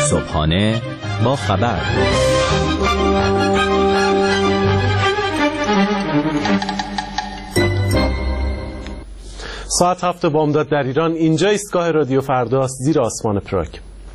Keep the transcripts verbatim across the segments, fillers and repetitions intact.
صبحانه با خبر. ساعت هفت بامداد در ایران. اینجا ایستگاه رادیو فرداست، زیر آسمان پراگ.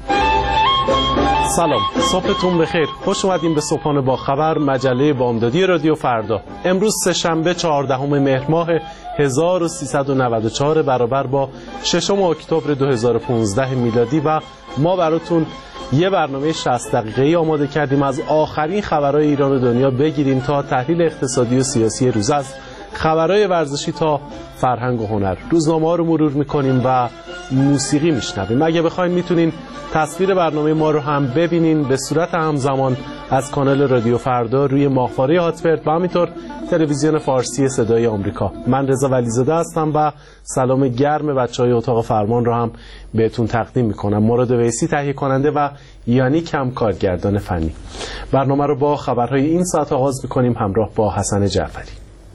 سلام، صبحتون بخیر. خوش اومدین به صبحانه با خبر، مجله بامدادی رادیو فردا. امروز سه‌شنبه چهاردهم مهر ماه هزار و سیصد و نود و چهار برابر با ششم اکتبر دو هزار و پانزده میلادی و ما براتون یه برنامه شصت دقیقه‌ای آماده کردیم. از آخرین خبرهای ایران و دنیا بگیریم تا تحلیل اقتصادی و سیاسی روز، از خبرهای ورزشی تا فرهنگ و هنر. روزنامه‌ها رو مرور می‌کنیم و موسیقی میشنویم. اگه بخواید میتونین تصویر برنامه ما رو هم ببینین به صورت همزمان از کانال رادیو فردا روی ماهواره هاتبرد و همینطور تلویزیون فارسی صدای آمریکا. من رضا ولیزاده هستم و سلام گرم بچهای اتاق فرمان رو هم بهتون تقدیم میکنم. مراد ویسی تهیه کننده و یانی کم کارگردان فنی. برنامه رو با خبرهای این ساعت آغاز میکنیم همراه با حسن جعفری.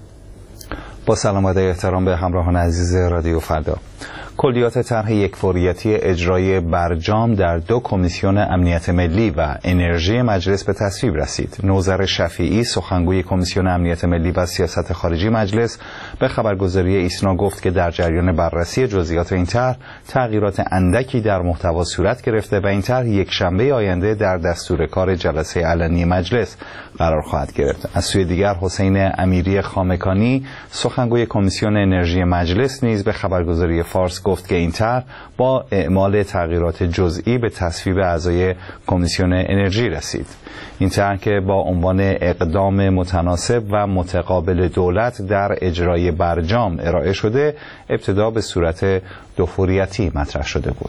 با سلام و احترام به همراهان عزیز رادیو فردا. کلیات طرح یکفوریتی اجرای برجام در دو کمیسیون امنیت ملی و انرژی مجلس به تصویب رسید. نوذر شفیعی، سخنگوی کمیسیون امنیت ملی و سیاست خارجی مجلس، به خبرگزاری ایسنا گفت که در جریان بررسی جزئیات این طرح تغییرات اندکی در محتوا صورت گرفته و این طرح یک شنبه آینده در دستور کار جلسه علنی مجلس قرار خواهد گرفت. از سوی دیگر حسین امیری خامکانی، سخنگوی کمیسیون انرژی مجلس، نیز به خبرگزاری فارس گفت که این طرح با اعمال تغییرات جزئی به تصویب اعضای کمیسیون انرژی رسید. این طرح که با عنوان اقدام متناسب و متقابل دولت در اجرای برجام ارائه شده، ابتدا به صورت دوفوریتی مطرح شده بود.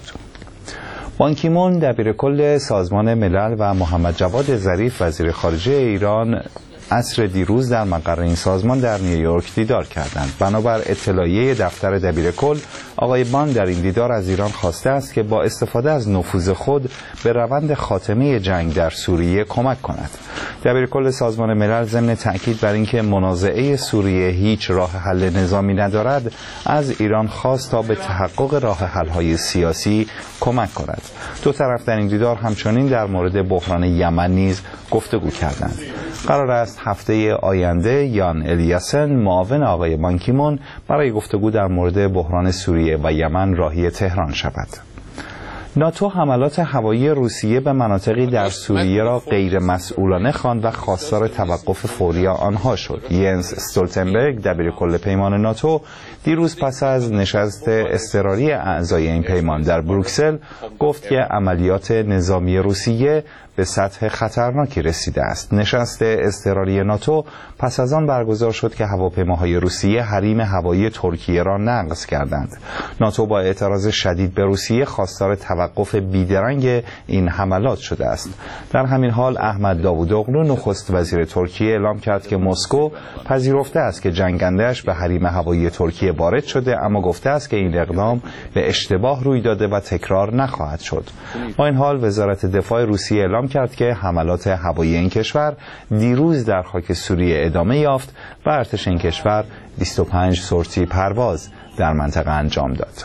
بان کی مون، دبیر کل سازمان ملل، و محمد جواد ظریف، وزیر خارجه ایران، عصر دیروز در مقر این سازمان در نیویورک دیدار کردند. بنابر اطلاعیه دفتر دبیر کل، آقای بان در این دیدار از ایران خواسته است که با استفاده از نفوذ خود به روند خاتمه جنگ در سوریه کمک کند. دبیر کل سازمان ملل ضمن تأکید بر اینکه منازعه سوریه هیچ راه حل نظامی ندارد، از ایران خواست تا به تحقق راه حل‌های سیاسی کمک کند. دو طرف در این دیدار همچنین در مورد بحران یمن نیز گفتگو کردند. قرار است هفته آینده یان الیاسن، معاون آقای بان کی مون، برای گفتگو در مورد بحران سوریه و یمن راهی تهران شود. ناتو حملات هوایی روسیه به مناطقی در سوریه را غیر مسئولانه خواند و خواستار توقف فوری آنها شد. ینس استولتنبرگ، دبیر کل پیمان ناتو، دیروز پس از نشست اضطراری اعضای این پیمان در بروکسل گفت که عملیات نظامی روسیه به سطح خطرناکی رسیده است. نشست اضطراری ناتو پس از آن برگزار شد که هواپیماهای روسیه حریم هوایی ترکیه را نقض کردند. ناتو با اعتراض شدید به روسیه خواستار توقف بیدرنگ این حملات شده است. در همین حال احمد داوودوغلو، نخست وزیر ترکیه، اعلام کرد که مسکو پذیرفته است که جنگنده‌اش به حریم هوایی ترکیه وارد شده، اما گفته است که این اقدام به اشتباه روی داده و تکرار نخواهد شد. با این حال وزارت دفاع روسیه اعلام کرد که حملات هوایی این کشور دیروز در خاک سوریه ادامه یافت و ارتش این کشور بیست و پنج سورتی پرواز در منطقه انجام داد.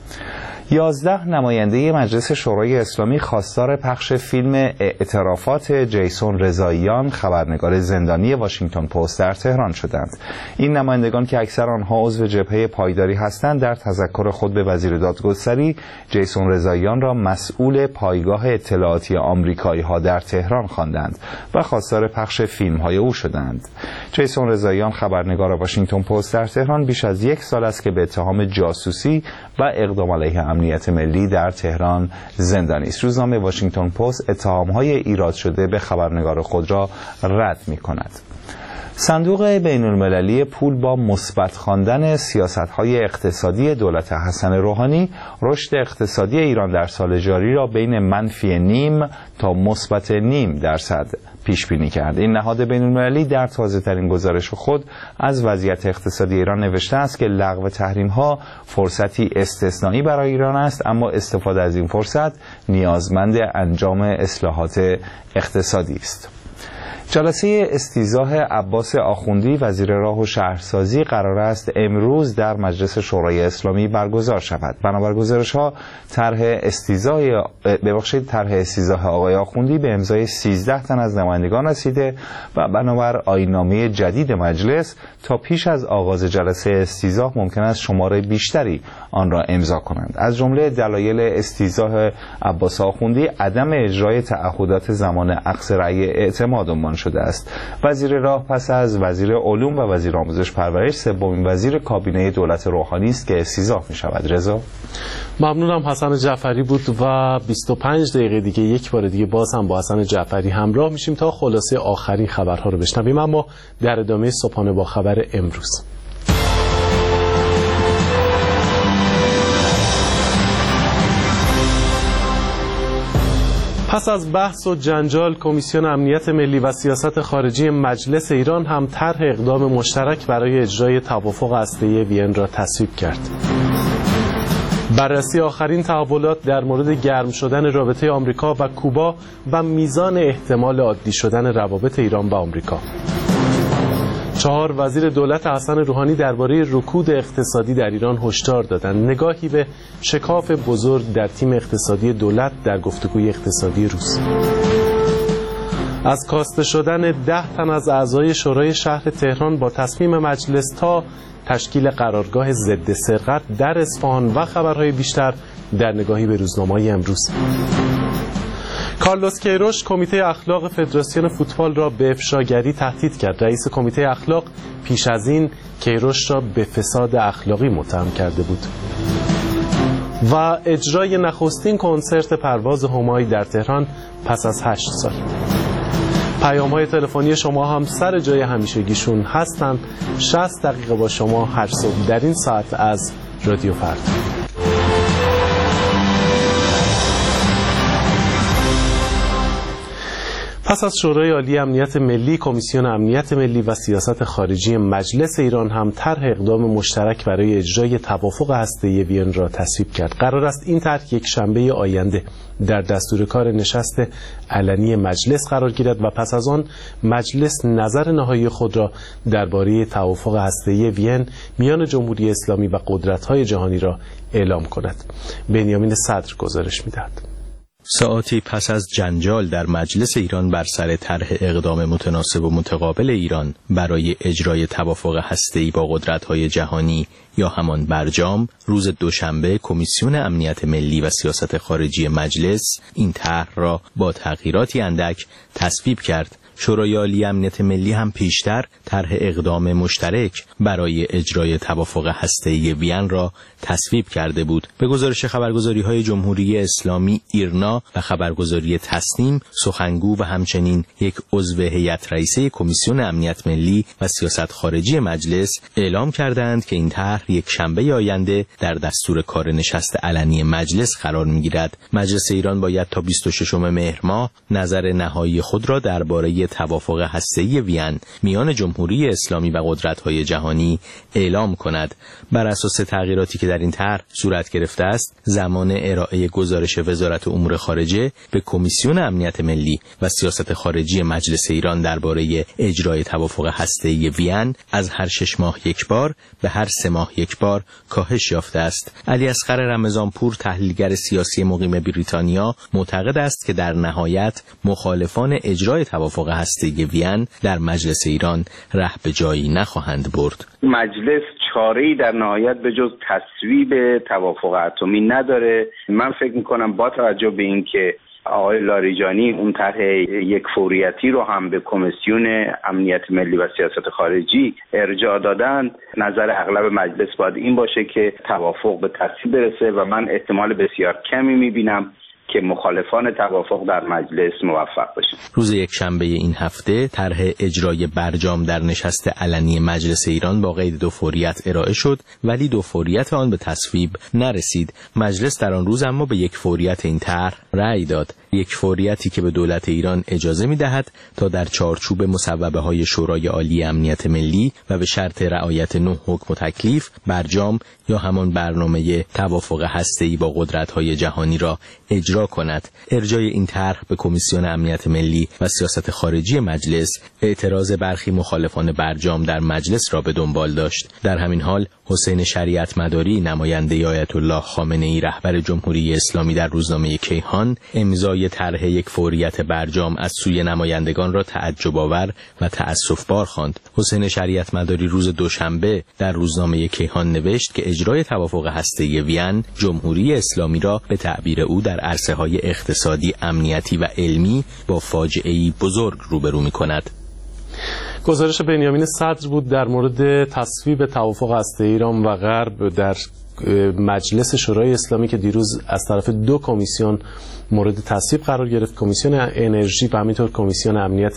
یازده نماینده مجلس شورای اسلامی خواستار پخش فیلم اعترافات جیسون رضاییان، خبرنگار زندانی واشنگتن پست، در تهران شدند. این نمایندگان که اکثر آنها عضو جبهه پایداری هستند، در تذکر خود به وزیر دادگستری جیسون رضاییان را مسئول پایگاه اطلاعاتی آمریکایی ها در تهران خواندند و خواستار پخش فیلم های او شدند. جیسون رضاییان، خبرنگار واشنگتن پست در تهران، بیش از یک سال است که به اتهام جاسوسی و اقدام علیه امنیت ملی در تهران زندانی است. روزنامه واشنگتن پست اتهام‌های ایراد شده به خبرنگار خود را رد می‌کند. صندوق بین‌المللی پول با مثبت خواندن سیاست‌های اقتصادی دولت حسن روحانی، رشد اقتصادی ایران در سال جاری را بین منفی نیم تا مثبت نیم درصد پیش بینی کرد. این نهاد بین‌المللی در تازه‌ترین گزارش خود از وضعیت اقتصادی ایران نوشته است که لغو تحریم‌ها فرصتی استثنایی برای ایران است، اما استفاده از این فرصت نیازمند انجام اصلاحات اقتصادی است. جلسه استیضاح عباس آخوندی وزیر راه و شهرسازی قرار است امروز در مجلس شورای اسلامی برگزار شود. بنابر گزارش‌ها طرح استیضاح ببخشید طرح استیضاح آقای آخوندی به امضای سیزده تن از نمایندگان رسیده و بنابر آیین‌نامه جدید مجلس تا پیش از آغاز جلسه استیضاح ممکن است شمار بیشتری آن را امضا کنند. از جمله دلایل استیضاح عباس آخوندی عدم اجرای تعهدات زمان اخذ رأی اعتماد عنوان شده است. وزیر راه پس از وزیر علوم و وزیر آموزش پرورش سومین وزیر کابینه دولت روحانی است که استیضاح می شود. رضا ممنونم. حسن جعفری بود و بیست و پنج دقیقه دیگه یک بار دیگه باز هم با حسن جعفری همراه میشیم تا خلاصه آخرین خبرها رو بشنویم، اما در ادامه صبحانه با خبر امروز. پس از بحث و جنجال، کمیسیون امنیت ملی و سیاست خارجی مجلس ایران هم طرح اقدام مشترک برای اجرای توافق هسته‌ای وین را تصویب کرد. بررسی آخرین تحولات در مورد گرم شدن رابطه آمریکا و کوبا و میزان احتمال عادی شدن روابط ایران با آمریکا. چهار وزیر دولت حسن روحانی درباره رکود اقتصادی در ایران هشدار دادند. نگاهی به شکاف بزرگ در تیم اقتصادی دولت در گفتگوی اقتصادی روز. از کاسته شدن ده تن از اعضای شورای شهر تهران با تصمیم مجلس تا تشکیل قرارگاه ضد سرقت در اصفهان و خبرهای بیشتر در نگاهی به روزنامه‌های امروز. کارلوس کیروش کمیته اخلاق فدراسیون فوتبال را به افشاگری تهدید کرد. رئیس کمیته اخلاق پیش از این کیروش را به فساد اخلاقی متهم کرده بود. و اجرای نخستین کنسرت پرواز همایی در تهران پس از هشت سال. پیام‌های تلفنی شما هم سر جای همیشگیشون هستند. شصت دقیقه با شما هر صبح در این ساعت از رادیو فردا. پس از شورای عالی امنیت ملی، کمیسیون امنیت ملی و سیاست خارجی مجلس ایران هم طرح اقدام مشترک برای اجرای توافق هسته‌ای وین را تصویب کرد. قرار است این طرح یک شنبه آینده در دستور کار نشست علنی مجلس قرار گیرد و پس از آن مجلس نظر نهایی خود را درباره توافق هسته‌ای وین میان جمهوری اسلامی و قدرت‌های جهانی را اعلام کند. بنیامین صدر گزارش می‌دهد. ساعتی پس از جنجال در مجلس ایران بر سر طرح اقدام متناسب و متقابل ایران برای اجرای توافق هسته‌ای با قدرت‌های جهانی یا همان برجام، روز دوشنبه کمیسیون امنیت ملی و سیاست خارجی مجلس این طرح را با تغییراتی اندک تصویب کرد. شورای عالی امنیت ملی هم پیشتر طرح اقدام مشترک برای اجرای توافق هسته‌ای وین را تصویب کرده بود. به گزارش خبرگزاری‌های جمهوری اسلامی ایرنا و خبرگزاری تسنیم، سخنگو و همچنین یک عضو هیئت رئیسه کمیسیون امنیت ملی و سیاست خارجی مجلس اعلام کردند که این طرح یک شنبه آینده در دستور کار نشست علنی مجلس قرار می‌گیرد. مجلس ایران باید تا بیست و ششم مهر ماه نظر نهایی خود را درباره توافق هسته‌ای وین میان جمهوری اسلامی و قدرت‌های جهانی اعلام کند. بر اساس تغییراتی که در این طرح صورت گرفته است، زمان ارائه گزارش وزارت امور خارجه به کمیسیون امنیت ملی و سیاست خارجی مجلس ایران درباره اجرای توافق هسته‌ای وین از هر شش ماه یک بار به هر سه ماه یک بار کاهش یافته است. علی اصغر رمضانپور، تحلیلگر سیاسی مقیم بریتانیا، معتقد است که در نهایت مخالفان اجرای توافق هسته‌ای وین در مجلس ایران ره به جایی نخواهند برد. مجلس چاره‌ای در نهایت به جز تصویب توافق اتمی نداره. من فکر می‌کنم با توجه به اینکه آقای لاریجانی اون طرح یک فوریتی رو هم به کمیسیون امنیت ملی و سیاست خارجی ارجاع دادن، نظر اغلب مجلس باید این باشه که توافق به تصویب برسه و من احتمال بسیار کمی می‌بینم که مخالفان توافق در مجلس موفق باشند. روز یک شنبه این هفته طرح اجرای برجام در نشست علنی مجلس ایران با قید دو فوریت ارائه شد، ولی دو فوریت آن به تصویب نرسید. مجلس در آن روز اما به یک فوریت این طرح رأی داد. یک فوریتی که به دولت ایران اجازه می‌دهد تا در چارچوب مصوبه‌های شورای عالی امنیت ملی و به شرط رعایت نه حکم و تکلیف برجام یا همان برنامه توافق هسته‌ای با قدرت‌های جهانی را اجرا کند. ارجاع این طرح به کمیسیون امنیت ملی و سیاست خارجی مجلس اعتراض برخی مخالفان برجام در مجلس را به دنبال داشت. در همین حال حسین شریعت مداری نماینده آیت الله خامنه‌ای رهبر جمهوری اسلامی در روزنامه کیهان امضای طرح یک فوریت برجام از سوی نمایندگان را تعجب آور و تأسف‌بار خواند. حسین شریعت مداری روز دوشنبه در روزنامه کیهان نوشت که اجرای توافق هسته‌ای وین جمهوری اسلامی را به تعبیر او در عرصه‌های اقتصادی، امنیتی و علمی با فاجعه‌ای بزرگ روبرو می‌کند. گزارش بنیامین صدر بود در مورد تصویب توافق هسته‌ای ایران و غرب در مجلس شورای اسلامی که دیروز از طرف دو کمیسیون مورد تصویب قرار گرفت، کمیسیون انرژی و همینطور کمیسیون امنیت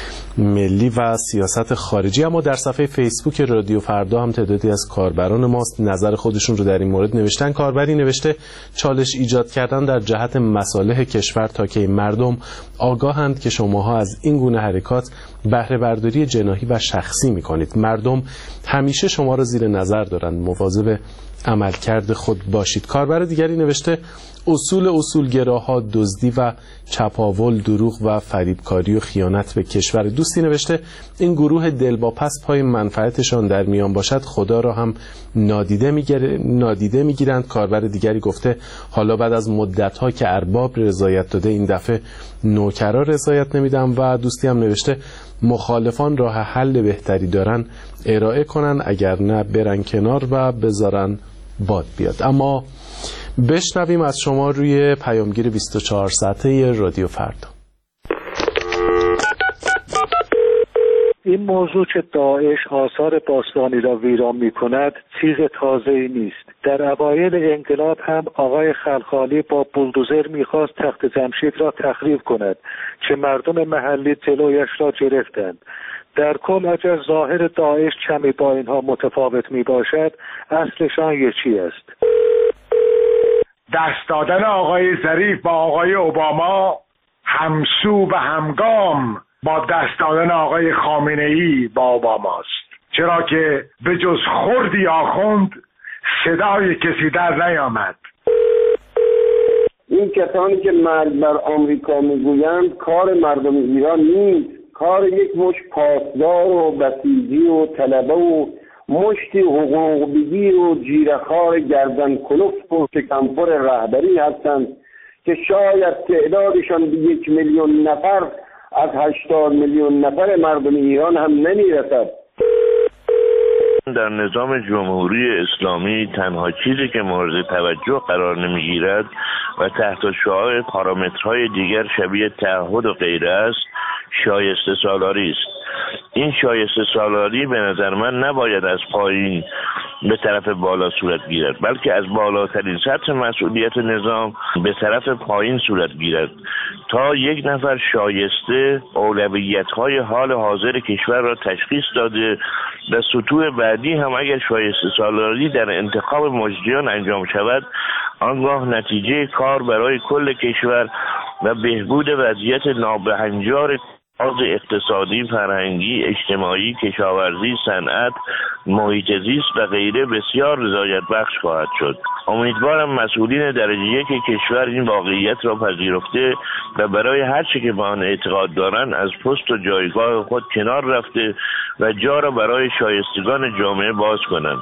ملی و سیاست خارجی. اما در صفحه فیسبوک رادیو فردا هم تعدادی از کاربران ما نظر خودشون رو در این مورد نوشتن. کاربری نوشته چالش ایجاد کردن در جهت مصالح کشور تا که مردم آگاهند که شماها از این گونه حرکات بهره برداری جناحی و شخصی میکنید. مردم همیشه شما رو زیر نظر دارند، مواظب عملکرد خود باشید. کاربر دیگری نوشته اصول اصولگراها دزدی و چپاول، دروغ و فریبکاری و خیانت به کشور. دوستی نوشته این گروه دلواپس پای منفعتشان در میان باشد خدا را هم نادیده میگیره نادیده میگیرند. کاربر دیگری گفته حالا بعد از مدت‌ها که ارباب رضایت داده این دفعه نوکرا رضایت نمیدن. و دوستی هم نوشته مخالفان راه حل بهتری دارن ارائه کنن، اگر نه برن کنار و بذارن باد بیاد. اما بشنویم از شما روی پیامگیر بیست و چهار ساعته رادیو فردا. این موضوع که داعش آثار باستانی را ویران می کند چیز تازه‌ای نیست. در اوایل انقلاب هم آقای خلخالی با بولدوزر می‌خواست تخت جمشید را تخریب کند که مردم محلی جلویش را گرفتند. در کل اگر ظاهر داعش کمی با اینها متفاوت می باشد، اصلشان یکی است. دست دادن آقای ظریف با آقای اوباما همسو و همگام با دست دادن آقای خامنه‌ای با اوباماست، چرا که به جز خردی آخوند صدای کسی در نیامد. این کسانی که مرگ بر آمریکا میگویند کار مردم ایران نیست، کار یک مش پاسدار و بسیجی و طلبه و مشتی حقوق‌بگی و جیره‌خوار گردن کلفت و شکمپر رهبری هستند که شاید تعدادشان به یک میلیون نفر از هشتاد میلیون نفر مردم ایران هم نمیرسد. در نظام جمهوری اسلامی تنها چیزی که مورد توجه قرار نمیگیرد و تحت شعاع پارامترهای دیگر شبیه تعهد و غیره است شایسته سالاری است. این شایسته سالاری به نظر من نباید از پایین به طرف بالا صورت گیرد، بلکه از بالاترین سطح مسئولیت نظام به طرف پایین صورت گیرد تا یک نفر شایسته اولویت‌های حال حاضر کشور را تشخیص داده و سطوح بعدی هم اگر شایسته سالاری در انتخاب مجریان انجام شود، آنگاه نتیجه کار برای کل کشور و بهبود وضعیت نابهنجار از اقتصادی، فرهنگی، اجتماعی، کشاورزی، صنعت، محیط زیست و غیره بسیار رضایت بخش خواهد شد. امیدوارم مسئولین درجه یک کشور این واقعیت را پذیرفته و برای هر چه که به آن اعتقاد دارند از پست و جایگاه خود کنار رفته و جا را برای شایستگان جامعه باز کنند.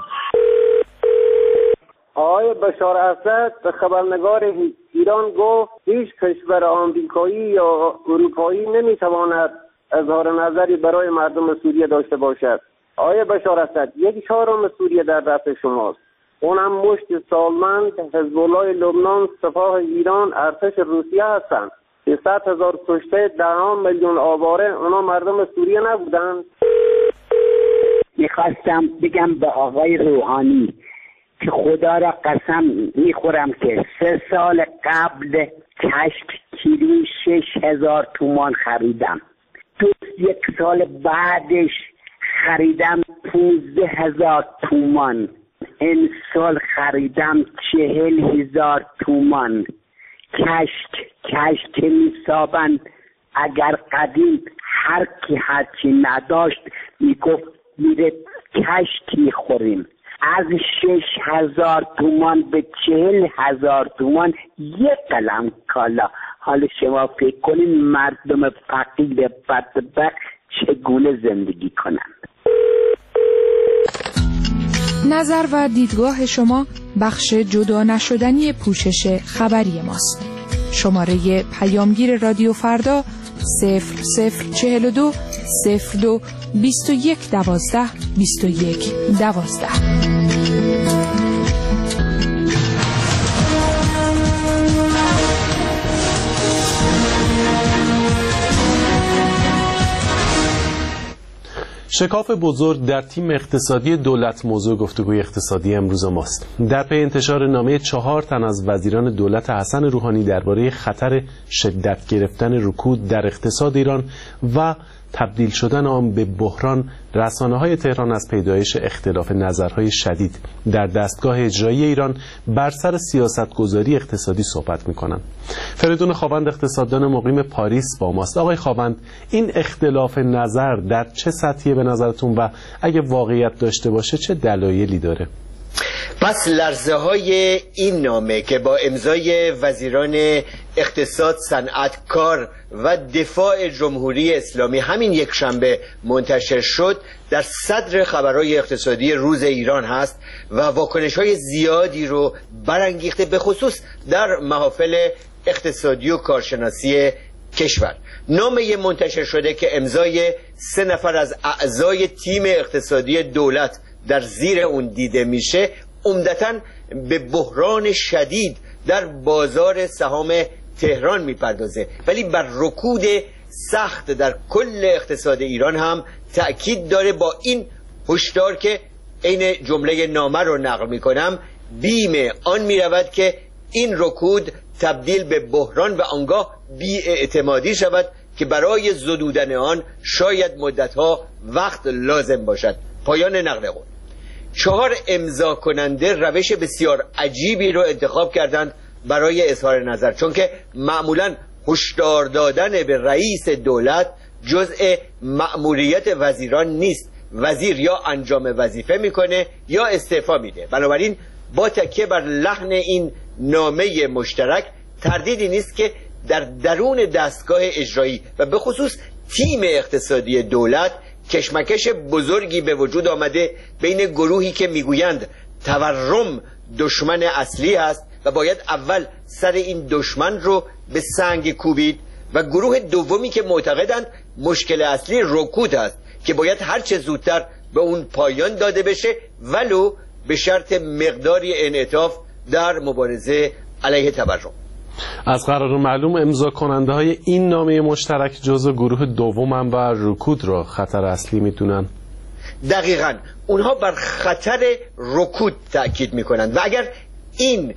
آقای بشار اسد به خبرنگار ایران گفت هیچ کشور آمریکایی یا اروپایی نمیتواند اظهار نظری برای مردم سوریه داشته باشد. آقای بشار اسد، یک چهارم سوریه در دست شماست، اونم مشت سالمند حزب الله لبنان، سپاه ایران، ارتش روسیه هستند. صد هزار کشته، دهم میلیون آواره، اونا مردم سوریه نبودند. میخواستم بگم به آقای روحانی که خدا را قسم میخورم که سه سال قبل کشک کیلو شش هزار تومان خریدم، تو یک سال بعدش خریدم پونزده هزار تومان، این سال خریدم چهل هزار تومان. کشک کشک میسابند. اگر قدیم هر کی هرچی نداشت میگفت میره کشک میخوریم. از شش هزار تومان به چهل هزار تومان یک قلم کالا. حالا شما فکر کنین مردم فقیر بدبخت چگونه زندگی کنند. نظر و دیدگاه شما بخش جدا نشدنی پوشش خبری ماست. شماره پیامگیر رادیو فردا صفر صفر چهل و دو صفر دو بیست و یک دوازده بیست و یک دوازده. شکاف بزرگ در تیم اقتصادی دولت موضوع گفتگوی اقتصادی امروز ماست. در پی انتشار نامه چهار تن از وزیران دولت حسن روحانی درباره خطر شدت گرفتن رکود در اقتصاد ایران و تبدیل شدن آن به بحران، رسانه‌های تهران از پیدایش اختلاف نظرهای شدید در دستگاه اجرایی ایران بر سر سیاستگذاری اقتصادی صحبت می‌کنند. فریدون خاوند، اقتصاددان مقیم پاریس با ماست. آقای خاوند، این اختلاف نظر در چه سطحیه به نظرتون و اگه واقعیت داشته باشه چه دلایلی داره؟ پس لرزه های این نامه که با امضای وزیران اقتصاد، صنعت، کار و دفاع جمهوری اسلامی همین یک شنبه منتشر شد در صدر خبرهای اقتصادی روز ایران هست و واکنش های زیادی رو برانگیخته، به خصوص در محافل اقتصادی و کارشناسی کشور. نامه منتشر شده که امضای سه نفر از اعضای تیم اقتصادی دولت در زیر اون دیده میشه، عمدتاً به بحران شدید در بازار سهام تهران میپردازه، ولی بر رکود سخت در کل اقتصاد ایران هم تأکید داره، با این هشدار که عین جمله نامه رو نقل میکنم: بیم آن میرود که این رکود تبدیل به بحران و آنگاه بی‌اعتمادی شود که برای زدودن آن شاید مدتها وقت لازم باشد. پایان نقل قول. چهار امضا کننده روش بسیار عجیبی رو انتخاب کردند برای اظهار نظر، چون که معمولا هشدار دادن به رئیس دولت جزء مأموریت وزیران نیست. وزیر یا انجام وظیفه میکنه یا استعفا میده. بنابراین با تکیه بر لحن این نامه مشترک تردیدی نیست که در درون دستگاه اجرایی و به خصوص تیم اقتصادی دولت کشمکش بزرگی به وجود آمده بین گروهی که میگویند تورم دشمن اصلی است و باید اول سر این دشمن رو به سنگ کوبید و گروه دومی که معتقدند مشکل اصلی رکود است که باید هرچه زودتر به اون پایان داده بشه، ولو به شرط مقداری انعطاف در مبارزه علیه تورم. از قرار معلوم امضا کننده های این نامه مشترک جزو گروه دومن و رکود را خطر اصلی میدونن. دقیقاً اونها بر خطر رکود تأکید میکنند و اگر این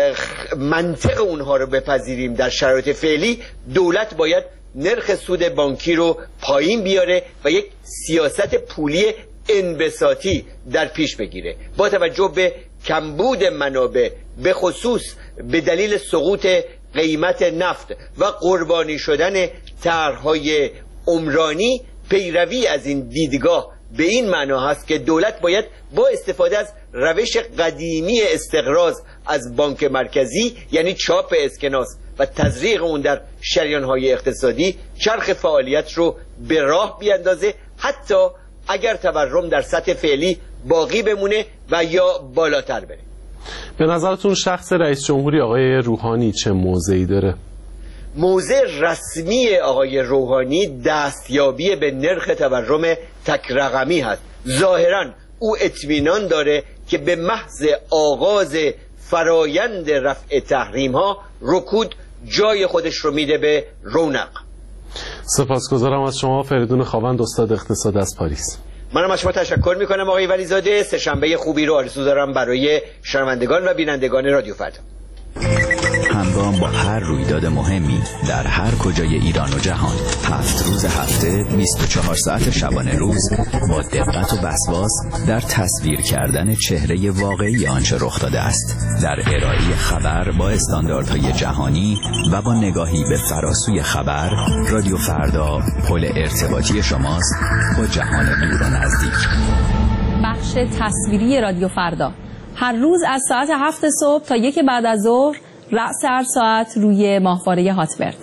منطق اونها رو بپذیریم در شرایط فعلی، دولت باید نرخ سود بانکی رو پایین بیاره و یک سیاست پولی انبساطی در پیش بگیره. با توجه به کمبود منابع، به خصوص به دلیل سقوط قیمت نفت و قربانی شدن طرح‌های عمرانی، پیروی از این دیدگاه به این معنا هست که دولت باید با استفاده از روش قدیمی استقراض از بانک مرکزی، یعنی چاپ اسکناس و تزریق اون در شریان‌های اقتصادی، چرخ فعالیت رو به راه بیاندازه، حتی اگر تورم در سطح فعلی باقی بمونه و یا بالاتر بره. به نظرتون شخص رئیس جمهوری آقای روحانی چه موضعی داره؟ موضع رسمی آقای روحانی دستیابی به نرخ تورم تک رقمی هست. ظاهراً او اطمینان داره که به محض آغاز فرایند رفع تحریم ها رکود جای خودش رو میده به رونق. سپاسگزارم از شما فریدون خاوند، استاد اقتصاد از پاریس. منم از شما تشکر میکنم آقای ولیزاده. سه شنبه خوبی رو آرزو دارم برای شنوندگان و بینندگان رادیو فردا. همگام با هر رویداد مهمی در هر کجای ایران و جهان. هفت روز هفته، بیست و چهار ساعت شبانه روز، با دقت و وسواس در تصویر کردن چهره واقعی آنچه رخ داده است، در ارائه خبر با استانداردهای جهانی و با نگاهی به فراسوی خبر. رادیو فردا پل ارتباطی شماست با جهان دور و نزدیک. بخش تصویری رادیو فردا هر روز از ساعت هفت صبح تا یک بعد از ظهر، رأس هر ساعت روی ماهواره هاتبرد.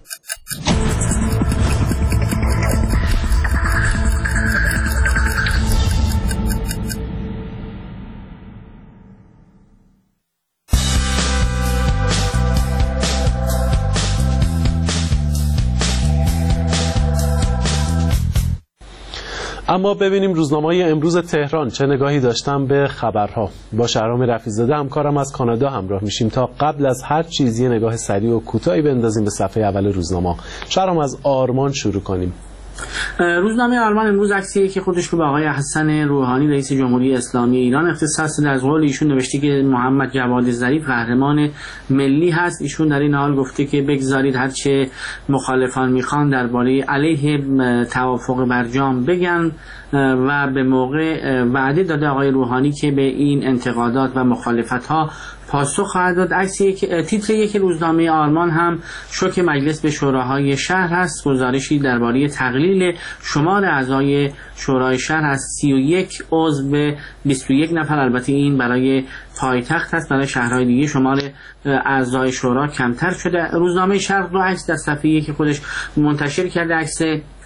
اما ببینیم روزنامه‌های امروز تهران چه نگاهی داشتن به خبرها. با شهرام رفیع‌زاده همکارم از کانادا همراه میشیم تا قبل از هر چیزی نگاه سریع و کوتاهی بندازیم به صفحه اول روزنامه. شهرام، از آرمان شروع کنیم. روزنامه آرمان امروز عکسیه که خودش رو به آقای حسن روحانی رئیس جمهوری اسلامی ایران اختصاص داده. از قول ایشون نوشته که محمد جواد ظریف قهرمان ملی هست. ایشون در این حال گفته که بگذارید هرچه مخالفان میخوان درباره علیه توافق برجام بگن و به موقع وعده داده آقای روحانی که به این انتقادات و مخالفت ها پاسخ خواهد داد. عکسی که تیتر یک روزنامه آرمان هم شوک مجلس به شوراهای شهر هست. گزارشی درباره تقلیل شمار اعضای شورای شهر از سی و یک عضو به بیست و یک نفر. البته این برای پایتخت هست، برای شهرهای دیگه شمار اعضای شورا کمتر شده. روزنامه شرق دو عکس در صفحه یک خودش منتشر کرده. عکس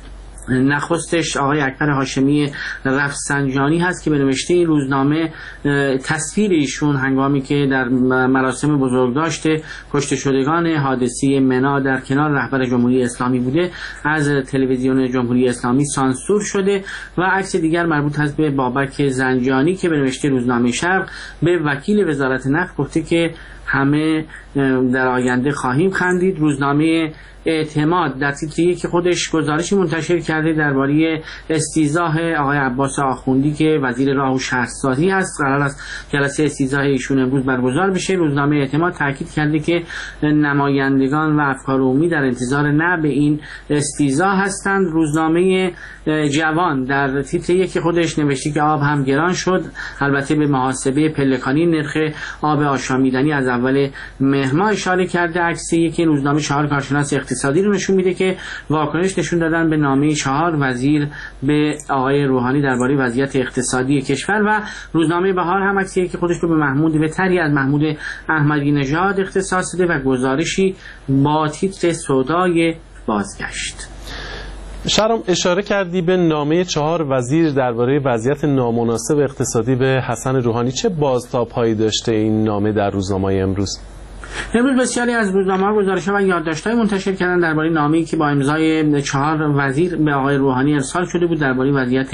نخستش آقای اکبر هاشمی رفسنجانی هست که به نوشته این روزنامه تصویر ایشون هنگامی که در مراسم بزرگداشت کشته شدگان حادثه منا در کنار رهبر جمهوری اسلامی بوده از تلویزیون جمهوری اسلامی سانسور شده. و عکس دیگر مربوط هست به بابک زنجانی که به نوشته روزنامه شرق به وکیل وزارت نفت گفته که همه در آینده خواهیم خندید. روزنامه اعتماد در تیتری که خودش گزارشی منتشر کرده درباره استیضاح آقای عباس آخوندی که وزیر راه و شهرسازی هست. قرار است جلسه استیضاح ایشون امروز برگزار بشه. روزنامه اعتماد تاکید کرده که نمایندگان و افکار عمومی در انتظار نه به این استیضاح هستند. روزنامه جوان در تیتری که خودش نوشته که آب هم گران شد، البته به محاسبه پلکانی نرخ آب آشامیدنی از اول مهر ماه اشاره کرده. عکسی که روزنامه چهار کارشناس اقتصادی رو نشون میده که واکنش نشون دادن به نامه چهار وزیر به آقای روحانی درباره وضعیت اقتصادی کشور. و روزنامه بهار هم عکسی که خودش رو به محمود بهتری از محمود احمدی نژاد اختصاص داده و گزارشی با تیتر سودای بازگشت. شهرام، اشاره کردی به نامه چهار وزیر درباره وضعیت نامناسب اقتصادی به حسن روحانی. چه بازتاب‌هایی داشته این نامه در روزنامه امروز؟ امروز بسیاری از روزنامه‌ها گزارش‌ها و یادداشت‌های منتشر کردن درباره نامه‌ای که با امضای چهار وزیر به آقای روحانی ارسال شده بود درباره وضعیت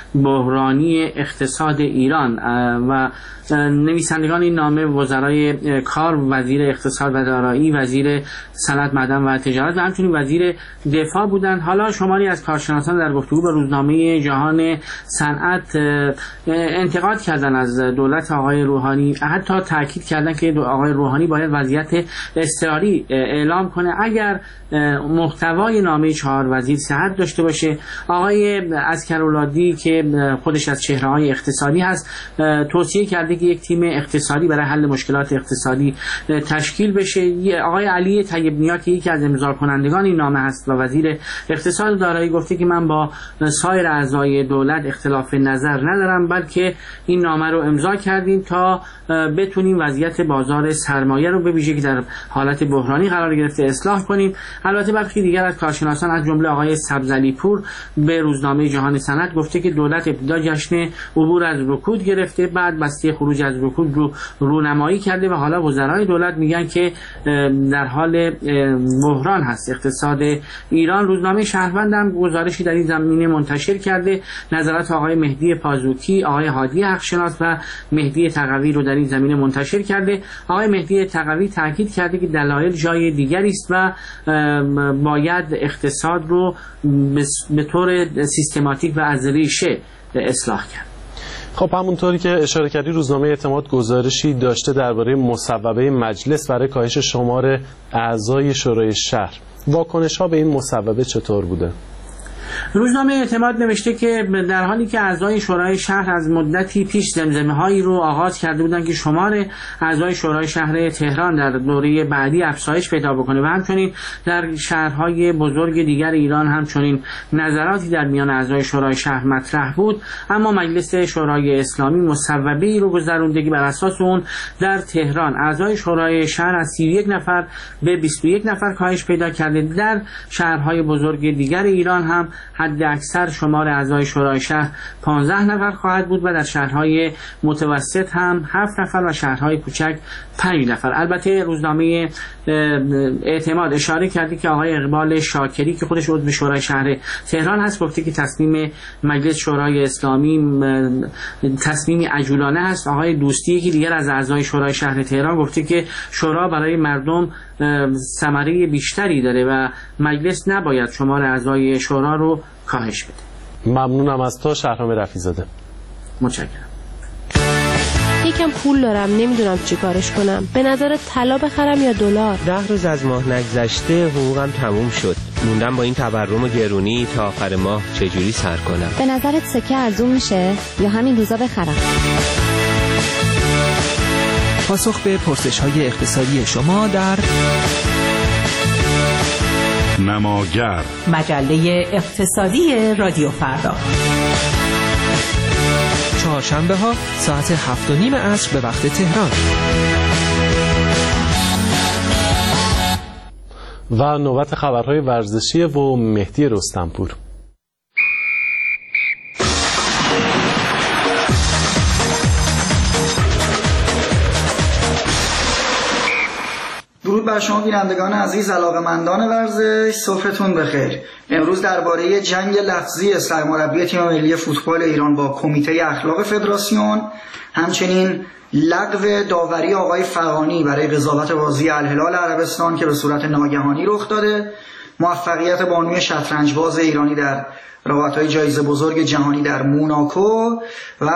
بحرانی اقتصاد ایران. و نویسندگان این نامه وزرای کار، وزیر اقتصاد و دارایی، وزیر صنعت، معدن و تجارت و همچنین وزیر دفاع بودند. حالا شماری از کارشناسان در گفتگو با روزنامه جهان صنعت انتقاد کردن از دولت آقای روحانی، حتی تاکید کردن که آقای روحانی باید وضعیت اضطراری اعلام کنه اگر محتوای نامه چهار وزیر صحت داشته باشه. آقای عسکرولادی که خودش از چهره‌های اقتصادی هست توصیه کرده که یک تیم اقتصادی برای حل مشکلات اقتصادی تشکیل بشه. آقای علی طیب نیا که یکی از امضا کنندگان این نامه هست و وزیر اقتصاد و دارایی گفته که من با سایر اعضای دولت اختلاف نظر ندارم، بلکه این نامه رو امضا کردیم تا بتونیم وضعیت بازار سرمایه رو به ویژه که در حالت بحرانی قرار گرفته اصلاح کنیم. البته برخی دیگر از کارشناسان از جمله آقای سبزعلی پور به روزنامه جهان صنعت گفته که دولت ابتدا جشن عبور از رکود گرفته، بعد بسته خروج از رکود رو رونمایی کرده و حالا وزرای دولت میگن که در حال بحران هست اقتصاد ایران. روزنامه شهروند هم گزارشی در این زمینه منتشر کرده. نظرات آقای مهدی پازوکی، آقای هادی حقشناس و مهدی تقوی رو در این زمینه منتشر کرده. آقای مهدی تقوی تاکید کرده که دلایل جای دیگری است و باید اقتصاد رو به طور سیستماتیک و از ریشه اصلاح کرد. خب همونطوری که اشاره کردی روزنامه اعتماد گزارشی داشته درباره مصوبه مجلس برای کاهش شمار اعضای شورای شهر. واکنش ها به این مصوبه چطور بوده؟ روزنامه اعتماد نوشته که در حالی که اعضای شورای شهر از مدتی پیش زمزمه هایی رو آغاز کرده بودند که شمار اعضای شورای شهر تهران در دوره بعدی افزایش پیدا بکنه و همچنین در شهرهای بزرگ دیگر ایران همچنین نظراتی در میان اعضای شورای شهر مطرح بود، اما مجلس شورای اسلامی مصوبه ای رو گذرونده که بر اساس اون در تهران اعضای شورای شهر از سی و یک نفر به بیست و یک نفر کاهش پیدا کرده. در شهرهای بزرگ دیگر ایران هم حد اکثر شمار اعضای شورای شهر پانزده نفر خواهد بود و در شهرهای متوسط هم هفت نفر و شهرهای کوچک پنج نفر. البته روزنامه اعتماد اشاره کردی که آقای اقبال شاکری که خودش عضو شورای شهر تهران هست گفته که تصمیم مجلس شورای اسلامی تصمیمی عجولانه هست. آقای دوستی که دیگر از اعضای شورای شهر تهران گفته که شورا برای مردم ثمره بیشتری داره و مجلس نباید شمار اعضای شورا رو کاهش بده. ممنونم از تو شهرام رفیع‌زاده. متشکرم. یکم پول دارم نمیدونم چی کارش کنم. به نظر طلا بخرم یا دلار؟ ده روز از ماه نگذشته حقوقم تموم شد. موندم با این تورم و گرونی تا آخر ماه چجوری سر کنم؟ به نظرت سکه ارزون میشه یا همین روزا بخرم؟ پاسخ به پرسش‌های اقتصادی شما در نماگر، مجله اقتصادی رادیو فردا، چهارشنبه ها ساعت هفت و نیم عصر به وقت تهران. و نوبت خبرهای ورزشی و مهدی رستمپور. درود بر شما بینندگان عزیز، علاقه‌مندان ورزش، صبحتون بخیر. امروز درباره جنگ لفظی سرمربی تیم ملی فوتبال ایران با کمیته اخلاق فدراسیون، همچنین لغو داوری آقای فغانی برای قضاوت بازی الهلال عربستان که به صورت ناگهانی رخ داده، موفقیت بانوی شطرنجباز ایرانی در رقابت‌های جایزه بزرگ جهانی در موناکو و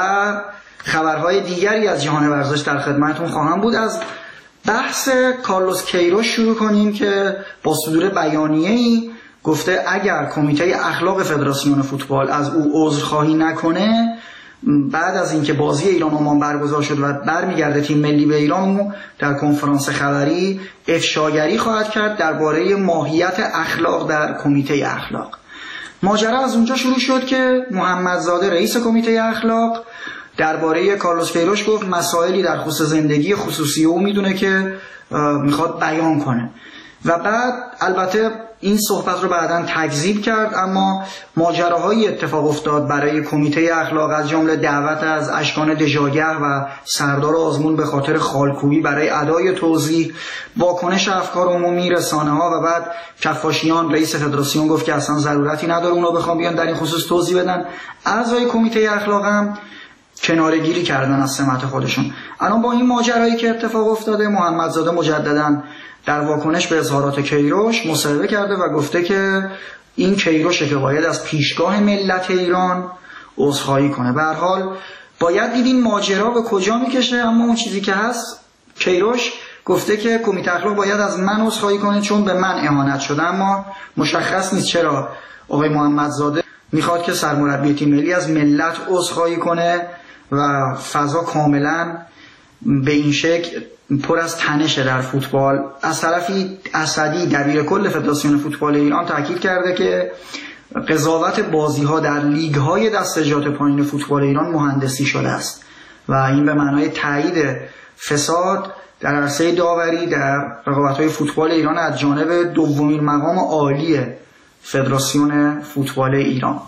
خبرهای دیگری از جهان ورزش در خدمتتون خواهم بود. از بحث کارلوس کیروش شروع کنیم که با صدور بیانیه‌ای گفته اگر کمیته اخلاق فدراسیون فوتبال از او عذرخواهی نکنه، بعد از اینکه بازی ایران عمان برگزار شد و برمیگرده تیم ملی به ایران، او در کنفرانس خبری افشاگری خواهد کرد درباره ماهیت اخلاق در کمیته اخلاق. ماجرا از اونجا شروع شد که محمدزاده رئیس کمیته اخلاق درباره کارلوس کیروش گفت مسائلی در خصوص زندگی خصوصی او میدونه که میخواد بیان کنه و بعد البته این صحبت رو بعداً تکذیب کرد، اما ماجراهایی اتفاق افتاد برای کمیته اخلاق از جمله دعوت از اشکان دژاگه و سردار آزمون به خاطر خالکوبی برای ادای توضیح، واکنش افکار عمومی، رسانه ها و بعد کفاشیان. رئیس فدراسیون گفت که اصلا ضرورتی نداره اونا بخوام بیان در این خصوص توضیح بدن. اعضای کمیته اخلاق هم کناره‌گیری کردن از سمت خودشون. الان با این ماجرایی که اتفاق افتاده، محمدزاده مجدداً در واکنش به اظهارات کیروش مصاحبه کرده و گفته که این کیروشه که باید از پیشگاه ملت ایران عذرخواهی کنه. به هر حال باید دیدین ماجرا به کجا میکشه، اما اون چیزی که هست، کیروش گفته که کمیته اخلاق باید از من عذرخواهی کنه چون به من اهانت شده، اما مشخص نیست چرا آقای محمدزاده میخواد که سرمربی تیم ملی از ملت عذرخواهی کنه و فضا کاملا به این شکل پر از تنشه در فوتبال. از طرفی اسدی دبیر کل فدراسیون فوتبال ایران تاکید کرده که قضاوت بازی ها در لیگ های دستجات پایین فوتبال ایران مهندسی شده است و این به معنای تایید فساد در عرصه داوری در رقابت های فوتبال ایران از جانب دومین مقام عالی فدراسیون فوتبال ایران.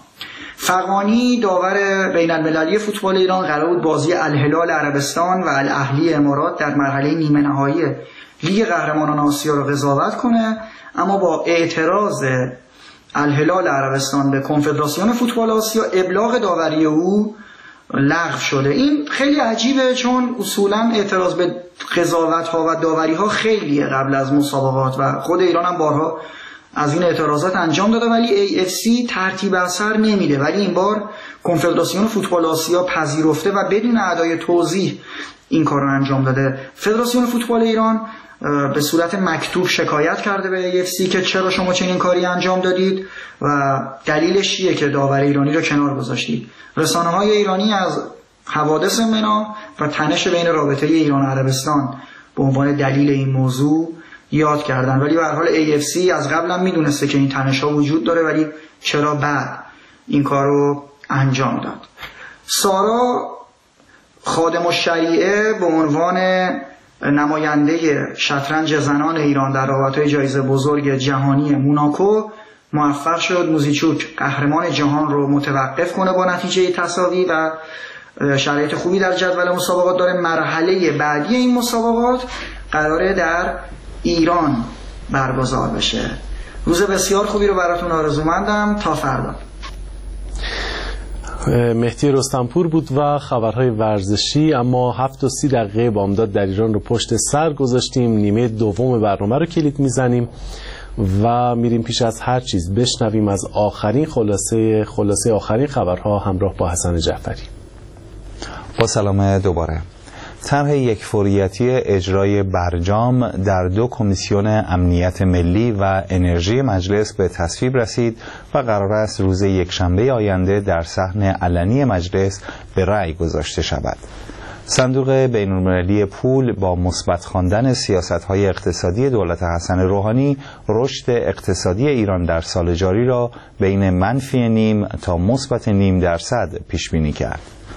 فغانی داور بین المللی فوتبال ایران قرار بود بازی الهلال عربستان و الاهلی امارات در مرحله نیمه نهایی لیگ قهرمانان آسیا رو قضاوت کنه، اما با اعتراض الهلال عربستان به کنفدراسیون فوتبال آسیا ابلاغ داوری او لغو شده. این خیلی عجیبه چون اصولا اعتراض به قضاوت ها و داوری ها خیلیه قبل از مسابقات و خود ایران هم بارها از این اعتراضات انجام داده، ولی ای اف سی ترتیب اثر نمیده. ولی این بار کنفدراسیون فوتبال آسیا پذیرفته و بدون ادای توضیح این کار رو انجام داده. فدراسیون فوتبال ایران به صورت مکتوب شکایت کرده به ای اف سی که چرا شما چنین کاری انجام دادید و دلیلش چیه که داور ایرانی رو کنار گذاشتید. رسانه‌های ایرانی از حوادث منا و تنش بین رابطه ایران و عربستان به عنوان دلیل این موضوع یاد کردن، ولی به هر حال ای اف سی از قبل هم میدونسته که این تنش‌ها وجود داره، ولی چرا بعد این کار رو انجام داد. سارا خادم الشریعه به عنوان نماینده شطرنج زنان ایران در رابطه جایزه بزرگ جهانی موناکو موفق شد موزیچوک قهرمان جهان رو متوقف کنه با نتیجه تساوی و شرایط خوبی در جدول مسابقات داره. مرحله بعدی این مسابقات قراره در ایران برگزار بشه. روز بسیار خوبی رو براتون آرزومندم. تا فردا. مهدی رستمپور بود و خبرهای ورزشی. اما هفت و سی دقیقه بامداد در ایران رو پشت سر گذاشتیم. نیمه دوم برنامه رو کلید میزنیم و میریم پیش از هر چیز بشنویم از آخرین خلاصه خلاصه آخرین خبرها همراه با حسن جعفری. با سلام دوباره. طرح یک فوریتی اجرای برجام در دو کمیسیون امنیت ملی و انرژی مجلس به تصویب رسید و قرار است روز یکشنبه آینده در صحن علنی مجلس به رأی گذاشته شود. صندوق بین‌المللی پول با مثبت خواندن سیاست‌های اقتصادی دولت حسن روحانی رشد اقتصادی ایران در سال جاری را بین منفی نیم تا مثبت نیم درصد پیش بینی کرد.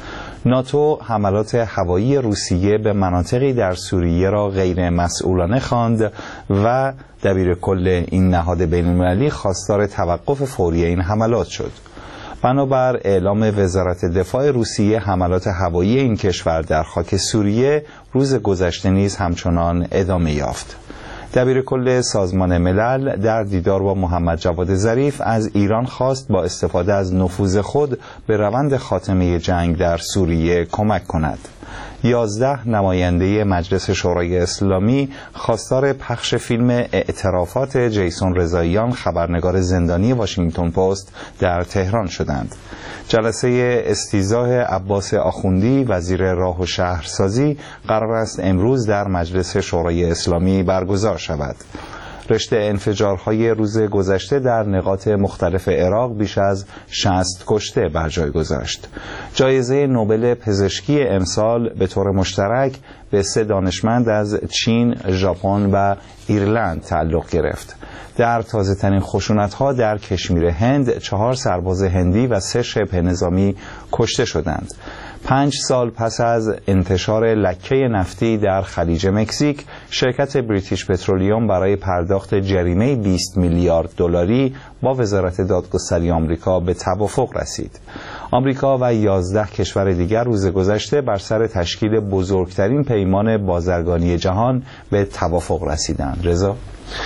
ناتو حملات هوایی روسیه به مناطقی در سوریه را غیر مسئولانه خواند و دبیرکل این نهاد بین‌المللی خواستار توقف فوری این حملات شد. بنابر اعلام وزارت دفاع روسیه حملات هوایی این کشور در خاک سوریه روز گذشته نیز همچنان ادامه یافت. دبیرکل سازمان ملل در دیدار با محمد جواد ظریف از ایران خواست با استفاده از نفوذ خود به روند خاتمه جنگ در سوریه کمک کند. یازده نماینده مجلس شورای اسلامی خواستار پخش فیلم اعترافات جیسون رضاییان خبرنگار زندانی واشنگتن پست در تهران شدند. جلسه استیضاح عباس آخوندی وزیر راه و شهرسازی قرار است امروز در مجلس شورای اسلامی برگزار شود. رشته انفجارهای روز گذشته در نقاط مختلف عراق بیش از شصت کشته بر جای گذاشت. جایزه نوبل پزشکی امسال به طور مشترک به سه دانشمند از چین، ژاپن و ایرلند تعلق گرفت. در تازه ترین خشونت‌ها در کشمیر هند چهار سرباز هندی و سه شبه نظامی کشته شدند. پنج سال پس از انتشار لکه نفتی در خلیج مکزیک، شرکت بریتیش پترولیوم برای پرداخت جریمه بیست میلیارد دلاری با وزارت دادگستری آمریکا به توافق رسید. آمریکا و یازده کشور دیگر روز گذشته بر سر تشکیل بزرگترین پیمان بازرگانی جهان به توافق رسیدند. رضا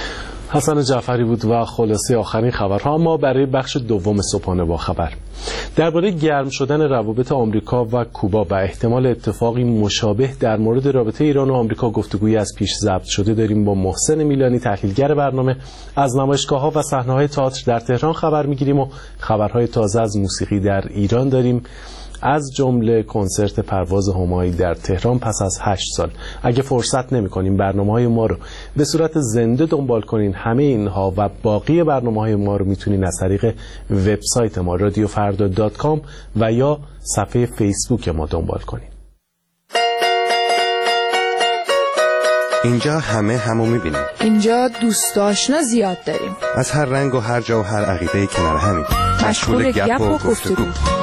حسن جعفری بود و خلاصه آخرین خبرها. ما برای بخش دوم صبحانه با خبر درباره گرم شدن روابط آمریکا و کوبا و احتمال اتفاقی مشابه در مورد رابطه ایران و آمریکا گفتگویی از پیش ضبط شده داریم با محسن میلانی تحلیلگر برنامه. از نمایشگاه‌ها و صحنه‌های تئاتر در تهران خبر می‌گیریم و خبرهای تازه از موسیقی در ایران داریم، از جمله کنسرت پرواز همایی در تهران پس از هشت سال. اگه فرصت نمی کنیم برنامه‌های ما رو به صورت زنده دنبال کنین، همه اینها و باقی برنامه‌های ما رو میتونین از طریق وبسایت ما رادیو فردا دات کام و یا صفحه فیسبوک ما دنبال کنین. اینجا همه همو میبینیم. اینجا دوست آشنا زیاد داریم. از هر رنگ و هر جا و هر عقیده کنار همین. مشغول گپ و گفتگو.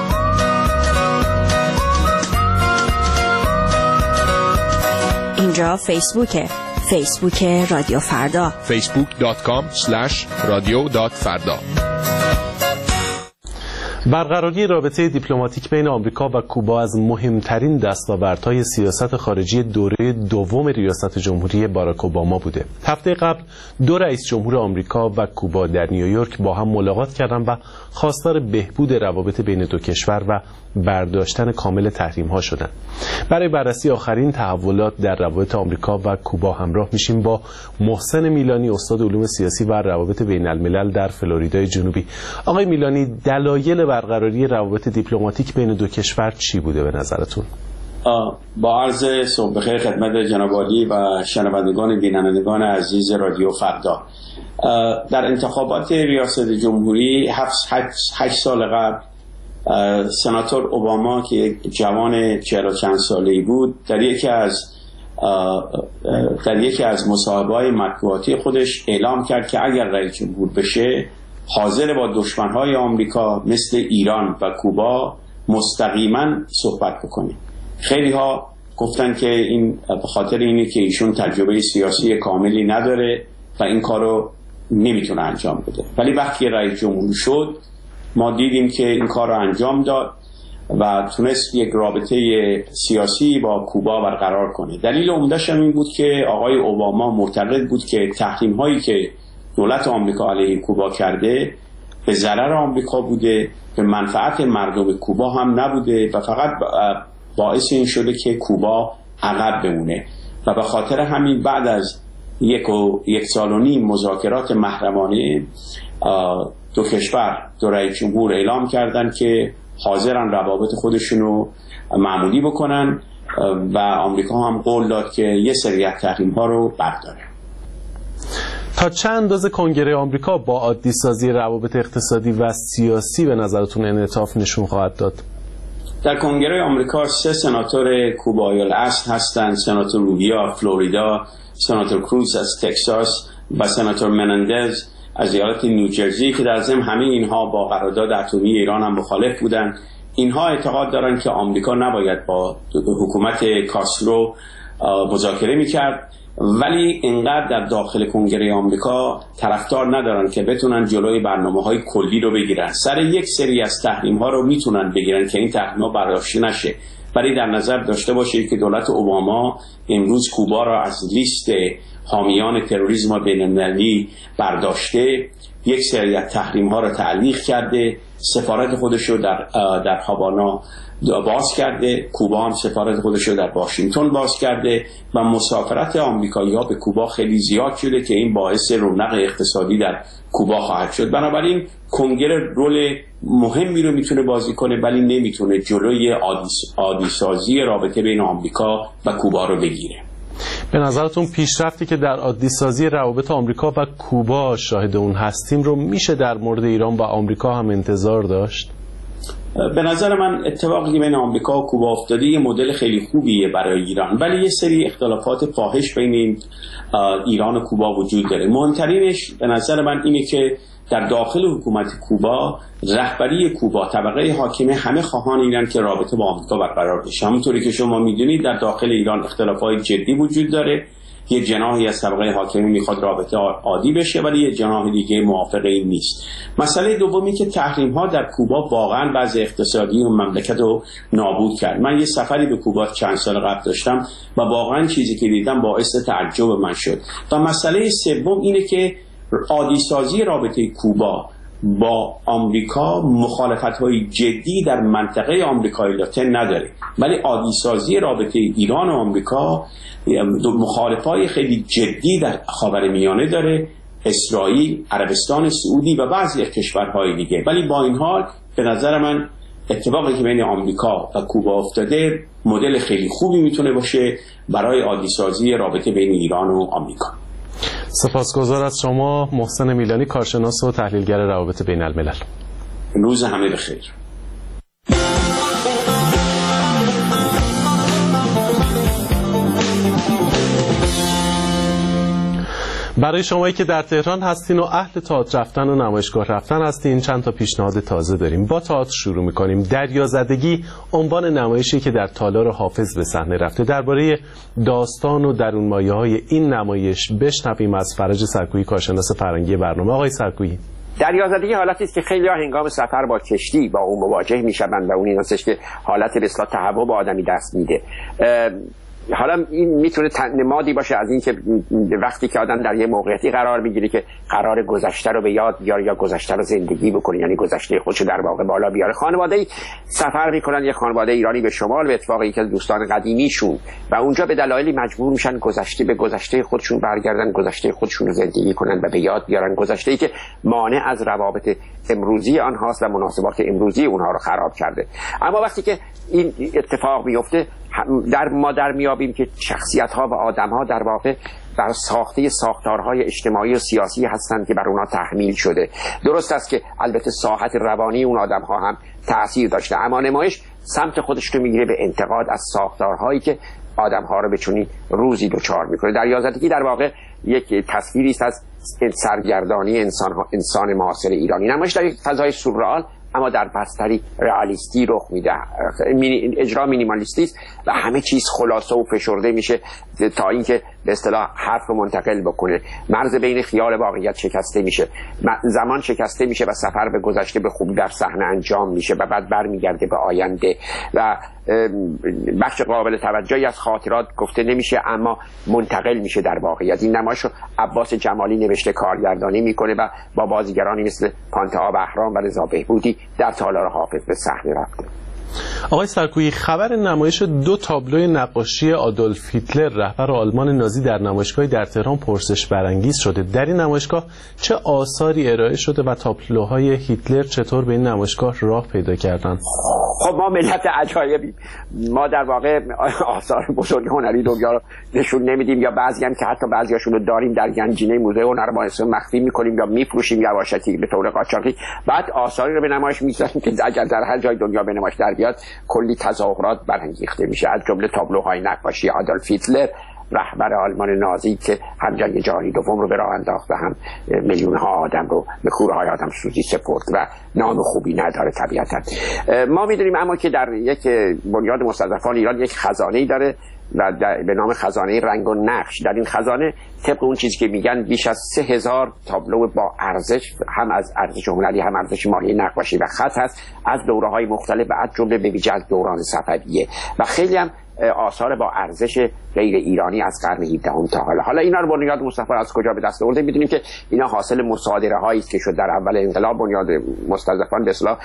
اینجا فیسبوکه. فیسبوک رادیو فردا. فیسبوک دات کام اسلش رادیو دات فردا. برقراری رابطه دیپلماتیک بین آمریکا و کوبا از مهمترین دستاوردهای سیاست خارجی دوره دوم ریاست جمهوری باراک اوباما بوده. هفته قبل دو رئیس جمهور آمریکا و کوبا در نیویورک با هم ملاقات کردند و خواستار بهبود روابط بین دو کشور و برداشتن کامل تحریم‌ها شدند. برای بررسی آخرین تحولات در روابط آمریکا و کوبا همراه میشیم با محسن میلانی، استاد علوم سیاسی و روابط بین الملل در فلوریدای جنوبی. آقای میلانی، دلایل برقراری روابط دیپلماتیک بین دو کشور چی بوده به نظرتون؟ با عرض صبح بخیر خدمت جناب عالی و شنوندگان بینندگان عزیز رادیو فردا. در انتخابات ریاست جمهوری هشت سال قبل سناتور اوباما که یک جوان چهل و چند ساله‌ای بود در یکی از در یکی از مصاحبه‌های مطبوعاتی خودش اعلام کرد که اگر رئیس جمهور بشه حاضر با دشمن‌های آمریکا مثل ایران و کوبا مستقیما صحبت بکنه. خیلی ها گفتن که این به خاطر اینه که ایشون تجربه سیاسی کاملی نداره و این کارو نمیتونه انجام بده، ولی وقتی رئیس جمهور شد ما دیدیم که این کار رو انجام داد و تونست یک رابطه سیاسی با کوبا برقرار کنه. دلیل عمده‌ش این بود که آقای اوباما معتقد بود که تحریم هایی که دولت آمریکا علیه کوبا کرده به ضرر آمریکا بوده، به منفعت مردم کوبا هم نبوده و فقط باعث این شده که کوبا عقب بمونه و به خاطر همین بعد از یک و یک سال و نیم مذاکرات محرمانه دو کشور دو رئیس جمهور اعلام کردن که حاضرن روابط خودشونو معمولی بکنن و آمریکا هم قول داد که یه سری از تحریم‌ها رو برداره. تا چند اندازه کنگره آمریکا با عادی سازی روابط اقتصادی و سیاسی به نظرتون انعطاف نشون خواهد داد؟ در کنگره آمریکا سه سناتور کوبایی الاصل هستند: سناتور روبیا فلوریدا، سناتور کروز از تگزاس و سناتور منندز از ایالت نیوجرسی که در ضمن همه اینها با قرارداد اتمی ایران هم مخالف بودند. اینها اعتقاد دارند که آمریکا نباید با حکومت کاسترو مذاکره میکرد، ولی اینقدر در داخل کنگره آمریکا طرفدار ندارن که بتونن جلوی برنامه‌های کلی رو بگیرن. سر یک سری از تحریم‌ها رو میتونن بگیرن که این تحریم‌ها برداشته نشه، ولی در نظر داشته باشید که دولت اوباما امروز کوبا را از لیست حامیان تروریسم بین‌المللی برداشته، یک سری از تحریم‌ها را تعلیق کرده، سفارت خودش رو در در هاوانا باز کرده، کوبا هم سفارت خودش رو در واشنگتن باز کرده و مسافرت آمریکایی‌ها به کوبا خیلی زیاد شده که این باعث رونق اقتصادی در کوبا خواهد شد. بنابراین کنگره رول مهمی رو میتونه بازی کنه، ولی نمیتونه جلوی عادی عادی سازی رابطه بین آمریکا و کوبا رو بگیره. به نظرتون پیشرفتی که در عادی سازی روابط آمریکا و کوبا شاهد اون هستیم رو میشه در مورد ایران و آمریکا هم انتظار داشت؟ به نظر من اتفاقی بین آمریکا و کوبا افتاده یه مدل خیلی خوبیه برای ایران، ولی یه سری اختلافات فاحش بین ایران و کوبا وجود داره. مهمترینش به نظر من اینه که در داخل حکومت کوبا رهبری کوبا، طبقه حاکمه، همه خواهان اینن که رابطه با آمریکا برقرار بشه. همونطوری که شما میدونید در داخل ایران اختلافات جدی وجود داره. یه جناحی از طبقه حاکمه میخواد رابطه عادی بشه، ولی یه جناح دیگه موافق این نیست. مسئله دومی که تحریم ها در کوبا واقعا وضع اقتصادی و مملکت رو نابود کرد. من یه سفری به کوبا چند سال قبل داشتم و واقعا چیزی که دیدم باعث تعجب من شد. و مسئله سوم اینه که عادی سازی رابطه کوبا با آمریکا مخالفت‌های جدی در منطقه آمریکای لاتین نداره، ولی عادی سازی رابطه ایران و آمریکا مخالفای خیلی جدی در خاورمیانه داره، اسرائیل، عربستان سعودی و بعضی از کشورهای دیگه. ولی با این حال به نظر من اتفاقی که بین آمریکا و کوبا افتاده مدل خیلی خوبی میتونه باشه برای عادی سازی رابطه بین ایران و آمریکا. سپاسگزار از شما محسن میلانی، کارشناس و تحلیلگر روابط بین الملل. روز همه بخیر. برای شمایی که در تهران هستین و اهل تئاتر رفتن و نمایشگاه رفتن هستین، چند تا پیشنهاد تازه داریم. با تئاتر شروع می‌کنیم. دریازدگی عنوان نمایشی که در تالار حافظ به صحنه رفته. درباره داستان و درونمایه‌های این نمایش بشنویم از فرج سرکویی، کارشناس فرهنگی برنامه. آقای سرکویی. دریازدگی حالتی است که خیلی ها هنگام سفر با کشتی با اون مواجه میشوند و اون این هستش که حالت به اصطلاح تهوع به آدمی دست میده. حالا این میتونه نمادی باشه از این که وقتی که آدم در یه موقعیتی قرار میگیره که قرار گذشته رو به یاد بیاره یا گذشته رو زندگی بکنه، یعنی گذشته خودشو در واقع بالا بیاره. خانواده‌ای سفر میکنن، یه خانواده ایرانی به شمال به اتفاق یکی از دوستان قدیمیشون، و اونجا به دلایلی مجبور میشن گذشته به گذشته خودشون برگردن، گذشته خودشون رو زندگی کنن و به یاد بیارن، گذشته‌ای که مانع از روابط امروزی آنهاست و مناسبات امروزی اونها رو خراب کرده. اما وقتی که این اتفاق میفته در ما در میابیم که شخصیت‌ها و آدم‌ها در واقع بر ساخته ساختارهای اجتماعی و سیاسی هستند که بر اونها تحمیل شده. درست است که البته ساحت روانی اون آدم‌ها هم تأثیر داشته، اما نمایش سمت خودش رو میگیره به انتقاد از ساختارهایی که آدم‌ها رو به چنین روزی دچار میکنه. دریازدگی در واقع یک تصویری است از سرگردانی انسان انسان معاصر ایرانی. نمایش در یک فضای سورئال اما در بستری رئالیستی رخ میده. اجرا مینیمالیستی است و همه چیز خلاصه و فشرده میشه تا اینکه به اصطلاح حرف رو منتقل بکنه. مرز بین خیال و واقعیت شکسته میشه، زمان شکسته میشه و سفر به گذشته به خوبی در صحنه انجام میشه و بعد برمیگرده به آینده و بخش قابل توجهی از خاطرات گفته نمیشه اما منتقل میشه در واقعیت. این نمایش رو عباس جمالی نوشته، کارگردانی میکنه و با بازیگرانی مثل پانتئا بهرام و رضا بهبودی در تالار حافظ به صحنه رفته. آقای سرکویی، خبر نمایش دو تابلوی نقاشی آدولف هیتلر رهبر آلمان نازی در نمایشگاهی در تهران پرسش برانگیز شده. در این نمایشگاه چه آثاری ارائه شده و تابلوهای هیتلر چطور به این نمایشگاه راه پیدا کردند؟ خب ما ملت عجایبیم، ما در واقع آثار بزرگ هنری دنیا رو نشون نمیدیم یا بعضی هم که حتی بعضیاشون رو داریم در گنجینه موزه هنر مایسون مخفی میکنیم یا میفروشیم یواشکی به طور قاچاقی، بعد آثاری رو به نمایش میذاریم که اگر در هر جای دنیا به نمایش در بیاد کلی تظاهرات برانگیخته میشه، از جمله تابلوهای نقاشی آدولف هیتلر رهبر آلمان نازی که هم جنگ جهانی دوم رو به راه انداخت و هم میلیون ها آدم رو به کورهای آدم سوزی سپرد و نام خوبی نداره طبیعتا. ما میدونیم اما که در یک بنیاد مستضعفان ایران یک خزانه‌ای داره و به نام خزانه رنگ و نقش. در این خزانه طبق اون چیزی که میگن بیش از سه هزار تابلو با ارزش، هم از ارزش هنری هم ارزش مالی نقاشی و خط هست از دوره‌های مختلف و از جمله به ویژه از دوران صفویه و خیلی هم آثار با ارزش غیر ایرانی از قرن هفدهم تا حالا. حالا اینا رو بنیاد مستضعف از کجا به دست آورده؟ میدونیم که اینا حاصل مصادره هایی است که شد در اول انقلاب. بنیاد مستضعفان به اصطلاح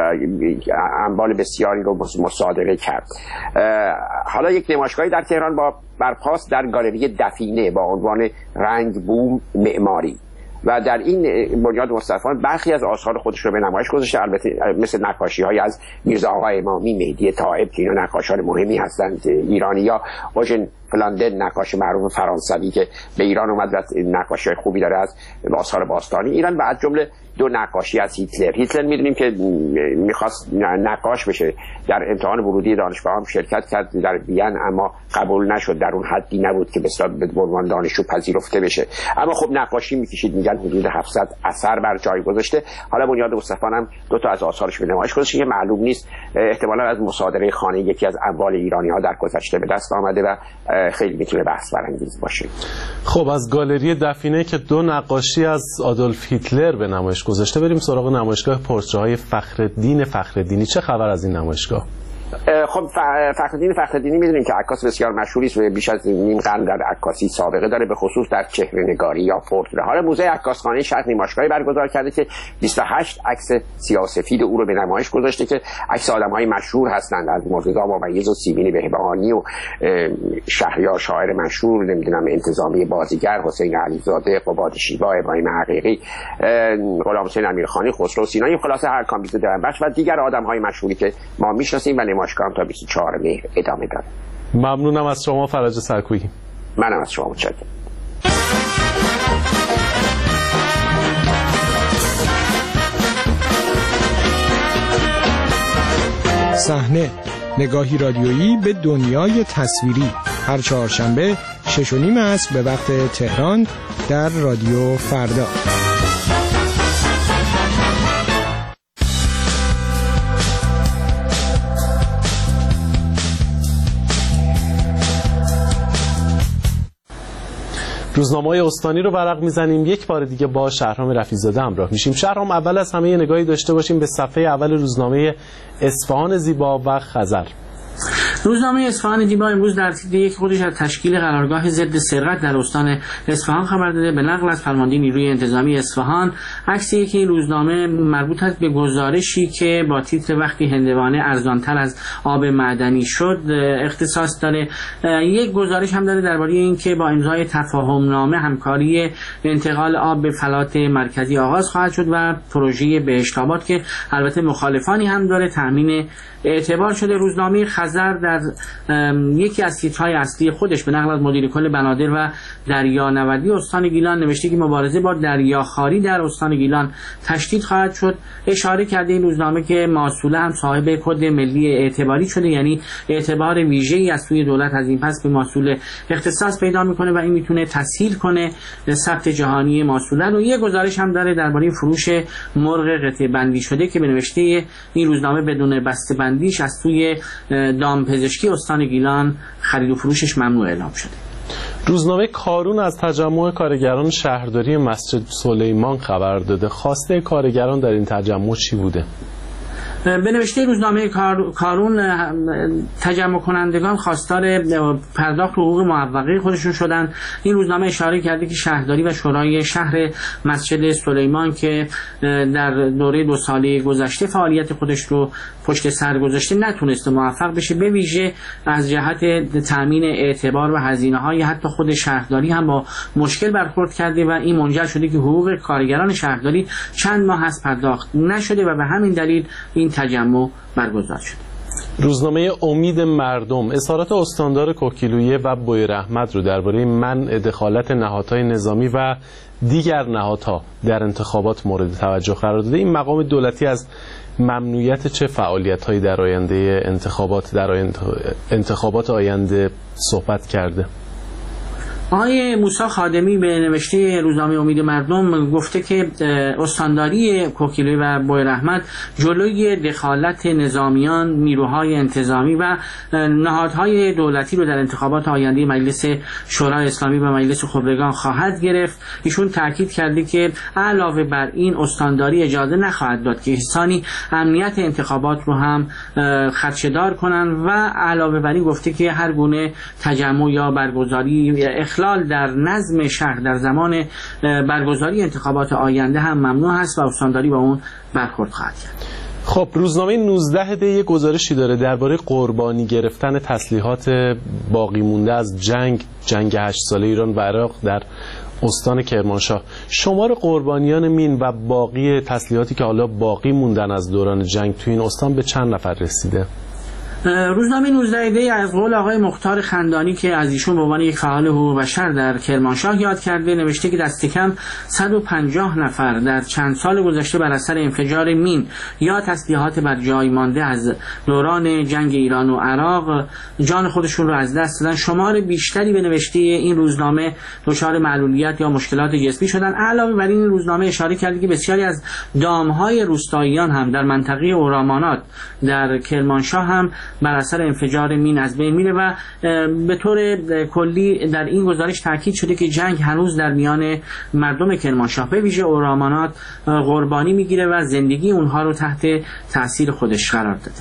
اموال بسیاری رو مصادره کرد. حالا یک نمایشگاهی در تهران با برپاست در گالری دفینه با عنوان رنگ بوم معماری و در این بنیاد مستضعفان برخی از آثار خودش رو به نمایش گذاشته، البته مثل نقاشی های از میرزا آقا امامی، مهدی طائب که اینا نقاشان مهمی هستند ایرانی، یا اوژن فلاندن نقاش معروف فرانسوی که به ایران اومد و نقاشی خوبی داره از آثار باستانی ایران و از جمله دو نقاشی از هیتلر. هیتلر میدونیم که میخواست نقاش بشه، در امتحان ورودی دانشگاه هم شرکت کرد در وین اما قبول نشد، در اون حدی نبود که به عنوان دانشجو پذیرفته بشه، اما خب نقاشی میکشید، میگن حدود هفتصد اثر بر جای گذاشته. حالا بنیاد مستضعفان هم دو تا از آثارش به نمایش گذاشته که معلوم نیست، احتمالاً از مصادره خانه یکی از اموال ایرانی ها در گذشته به دست آمده و خیلی میتونه بحث برانگیز باشه. خب از گالری دفینه که دو نقاشی از آدولف هیتلر به نمایش گذاشته بریم سراغ نمایشگاه پورتره‌های فخرالدین فخرالدینی. چه خبر از این نمایشگاه؟ خب فخرالدین فخرالدینی میدونیم که عکاس بسیار مشهوری است و بیش از نیم قرن در عکاسی سابقه داره، به خصوص در چهره‌نگاری یا پورتره. حالا موزه عکاسخانه شهر نمایشگاهی برگزار کرده که بیست و هشت عکس سیاه‌وسفید او رو به نمایش گذاشته که عکس آدم‌های مشهور هستند، از مرتضی ممیز و سیمین بهبهانی و شهریار شاعر مشهور، نمیدونم انتظامی بازیگر، حسین علیزاده، قباد شیوا، ابراهیم حقیقی، غلامحسین امیرخانی، خسرو سینایی، خلاصه هر کامبیز درنبخش و دیگر آدم‌های مشهوری که ما میشناسیم و نمایشگاه تا بیست و چهارم مهر ادامه داره. ممنونم از شما فرج سرکویی. منم از شما متشکرم. صحنه، نگاهی رادیویی به دنیای تصویری، هر چهارشنبه شش و نیم عصر به وقت تهران در رادیو فردا. روزنامه‌های استانی رو ورق میزنیم. یک بار دیگه با شهرام رفیع‌زاده همراه میشیم. شهرام، اول از همه نگاهی داشته باشیم به صفحه اول روزنامه اصفهان زیبا و خزر. روزنامه اصفهان زیبا امروز در تیتر یک خودش از تشکیل قرارگاه ضد سرقت در استان اصفهان خبر داده. به نقل از فرمانده نیروی انتظامی اصفهان، عکسی که این روزنامه مربوط است به گزارشی که با تیتر وقتی هندوانه ارزانتر از آب معدنی شد اختصاص داره. یک گزارش هم داره درباره اینکه با امضای تفاهم نامه همکاری انتقال آب به فلات مرکزی آغاز خواهد شد و پروژه بهشت‌آباد که البته مخالفانی هم داره تامین اعتبار شده. روزنامه خزر در یکی از تیترهای اصلی خودش به نقل از مدیر کل بنادر و دریانوردی استان گیلان نوشته که مبارزه با دریاخواری در استان گیلان تشدید خواهد شد. اشاره کرده این روزنامه که ماسوله هم صاحب کد ملی اعتباری شده، یعنی اعتبار ویژه‌ای از سوی دولت از این پس به ماسوله اختصاص پیدا میکنه و این میتونه تسهیل کنه ثبت جهانی ماسوله رو. یه گزارش هم داره درباره فروش مرغ قطعه بندی شده که به نوشته این روزنامه بدون بسته بندیش از سوی دامپزشکی استان گیلان خرید و فروشش ممنوع اعلام شده. روزنامه کارون از تجمع کارگران شهرداری مسجد سلیمان خبر داده. خواسته کارگران در این تجمع چی بوده؟ به نوشته روزنامه کارون، تجمع کنندگان خواستار پرداخت حقوق معوقه خودشون شدن. این روزنامه اشاره کرده که شهرداری و شورای شهر مسجد سلیمان که در دوره دو ساله گذشته فعالیت خودش رو پشت سر گذاشته نتونسته موفق بشه، به ویژه از جهت تامین اعتبار و هزینه‌های حتی خود شهرداری هم با مشکل برخورد کرده و این منجر شده که حقوق کارگران شهرداری چند ماه از پرداخت نشده و به همین دلیل این تجمع برگزار شد. روزنامه امید مردم اظهارات استاندار کوکیلویه و بویراحمد رو درباره منع دخالت نهادهای نظامی و دیگر نهادها در انتخابات مورد توجه قرار داده. این مقام دولتی از ممنوعیت چه فعالیت‌هایی در آینده انتخابات در آینده انتخابات آینده صحبت کرده؟ آقای موسی خادمی به نوشته روزنامه امید مردم گفته که استانداری کوکیلویه و بویراحمد جلوی دخالت نظامیان، نیروهای انتظامی و نهادهای دولتی رو در انتخابات آینده مجلس شورای اسلامی و مجلس خبرگان خواهد گرفت. ایشون تاکید کرده که علاوه بر این استانداری اجازه نخواهد داد که کسانی امنیت انتخابات رو هم خدشه‌دار کنند و علاوه بر این گفته که هر گونه تجمع یا برگزاری اخلاق در نظم شهر در زمان برگزاری انتخابات آینده هم ممنوع است و استانداری با اون برخورد خواهد کرد. خب روزنامه نوزده دی یک گزارشی داره درباره قربانی گرفتن تسلیحات باقی مونده از جنگ جنگ هشت ساله ایران و عراق در استان کرمانشاه. شمار قربانیان مین و باقی تسلیحاتی که حالا باقی موندن از دوران جنگ تو این استان به چند نفر رسیده؟ روزنامه نوزده دی از قول آقای مختار خندانی که از ایشون به عنوان یک فعال حقوق بشر در کرمانشاه یاد کرده نوشته که دست کم صد و پنجاه نفر در چند سال گذشته بر اثر انفجار مین یا تسلیحات بر جای مانده از دوران جنگ ایران و عراق جان خودشون رو از دست دادن. شمار بیشتری به نوشته این روزنامه دچار معلولیت یا مشکلات جسمی شدن. علاوه بر این روزنامه اشاره کرده که بسیاری از دامهای روستاییان هم در منطقه اورامانات در کرمانشاه هم بر اثر انفجار مین از بین میره و به طور کلی در این گزارش تاکید شده که جنگ هنوز در میان مردم کرمانشاه به ویژه اورامانات قربانی میگیره و زندگی اونها رو تحت تاثیر خودش قرار داده.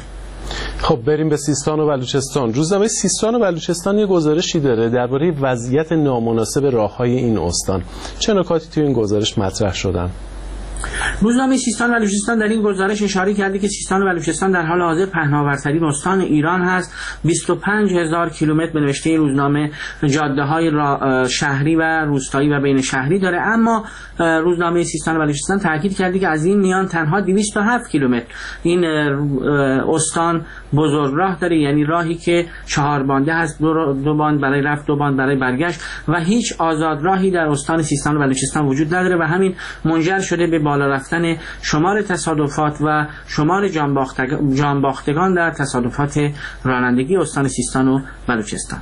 خب بریم به سیستان و بلوچستان. روزنامه سیستان و بلوچستان یه گزارشی داره درباره وضعیت نامناسب راههای این استان. چه نکاتی توی این گزارش مطرح شدن؟ روزنامه سیستان و بلوچستان در این گزارش اشاره کرده که سیستان و بلوچستان در حال حاضر پهناورترین استان ایران هست. بیست و پنج هزار کیلومتر به نوشته این روزنامه جاده‌های شهری و روستایی و بین شهری داره، اما روزنامه سیستان و بلوچستان تاکید کرده که از این میان تنها دویست و هفت کیلومتر این استان بزرگراه داره، یعنی راهی که چهار بانده هست، دو, دو باند برای رفت، دو باند برای برگشت و هیچ آزاد راهی در استان سیستان و بلوچستان وجود نداره و همین منجر شده به بالا رفتن شمار تصادفات و شمار جانباختگان در تصادفات رانندگی استان سیستان و بلوچستان.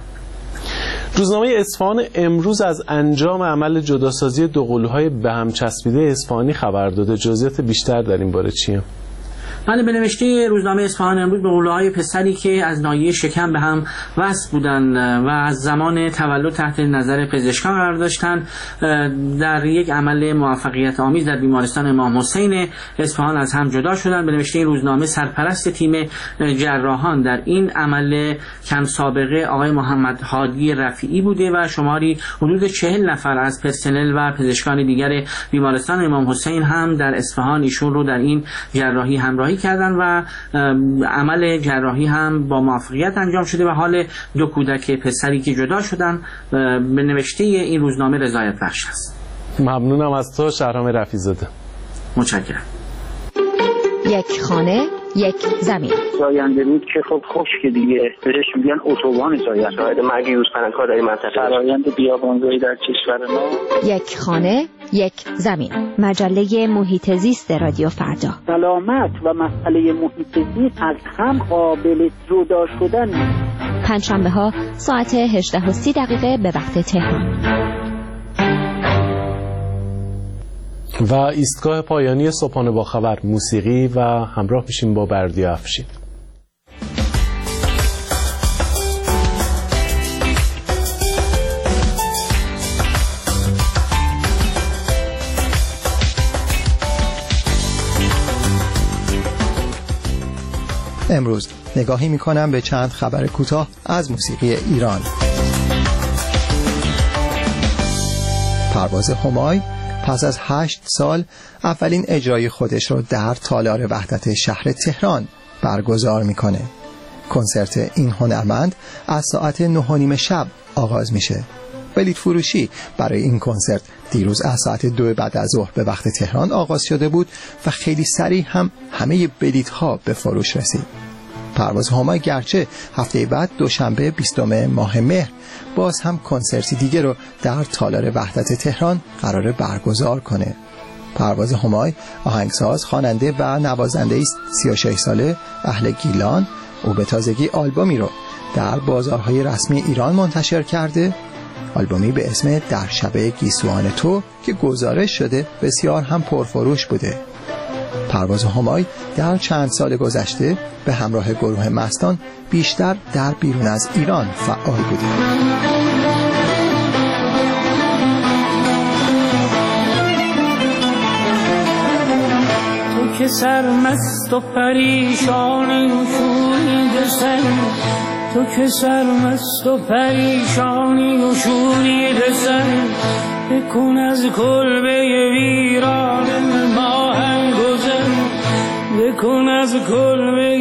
روزنامه اصفهان امروز از انجام عمل جداسازی دو قلوهای به هم چسبیده اصفهانی خبر داده. جزئیات بیشتر در این باره چیه؟ بله، به نوشته روزنامه اصفهان امروز به قولهای پسری که از ناحیه شکم به هم وصل بودند و از زمان تولد تحت نظر پزشکان قرار داشتند، در یک عمل موفقیت آمیز در بیمارستان امام حسین اصفهان از هم جدا شدند. به نوشته این روزنامه سرپرست تیم جراحان در این عمل کم سابقه آقای محمد هادی رفیعی بوده و شماری حدود چهل نفر از پرسنل و پزشکان دیگر بیمارستان امام حسین هم در اصفهان ایشون رو در این جراحی همراهی کردند و عمل جراحی هم با موفقیت انجام شده و حال دو کودک پسری که جدا شدن به نوشته این روزنامه رضایت بخش است. ممنونم از تو شهرام رفیع‌زاده. متشکرم. یک خانه یک زمین. زاینده رود که خب خشک دیگه، بهش میگن اتوبان زاینده. شاهد مرگ یوزپلنگ‌ها در این منطقه. فرآیند بیابانزایی در کشور ما. یک خانه یک زمین. مجله محیط زیست رادیو فردا. سلامت و مسئله محیط زیست از هم قابل جدا شدن نیست. پنجشنبه ها ساعت هجده و سی دقیقه به وقت تهران. و ایستگاه پایانی صبحانه با خبر موسیقی و همراه میشیم با بردیا افشین. امروز نگاهی میکنم به چند خبر کوتاه از موسیقی ایران. پرواز همای پس از هشت سال اولین اجرای خودش رو در تالار وحدت شهر تهران برگزار میکنه. کنسرت این هنرمند از ساعت نه و نیم شب آغاز میشه. بلیط فروشی برای این کنسرت دیروز از ساعت دو بعد از ظهر به وقت تهران آغاز شده بود و خیلی سریع هم همه بلیط ها به فروش رسید. پرواز همای گرچه هفته بعد دوشنبه بیستم ماه مهر باز هم کنسرتی دیگه رو در تالار وحدت تهران قراره برگزار کنه. پرواز همای آهنگساز، خواننده و نوازنده است سی و شش ساله اهل گیلان. او به تازگی آلبومی رو در بازارهای رسمی ایران منتشر کرده، آلبومی به اسم در شب گیسوان تو که گزارش شده بسیار هم پرفروش بوده. پرواز همای در چند سال گذشته به همراه گروه مستان بیشتر در بیرون از ایران فعال بوده. تو که سرمست و پریشانی و شوریده سر، تو که سرمست و پریشانی و شوریده سر، بکن از کلبه ویران ما هم گذر، بکن از کلبه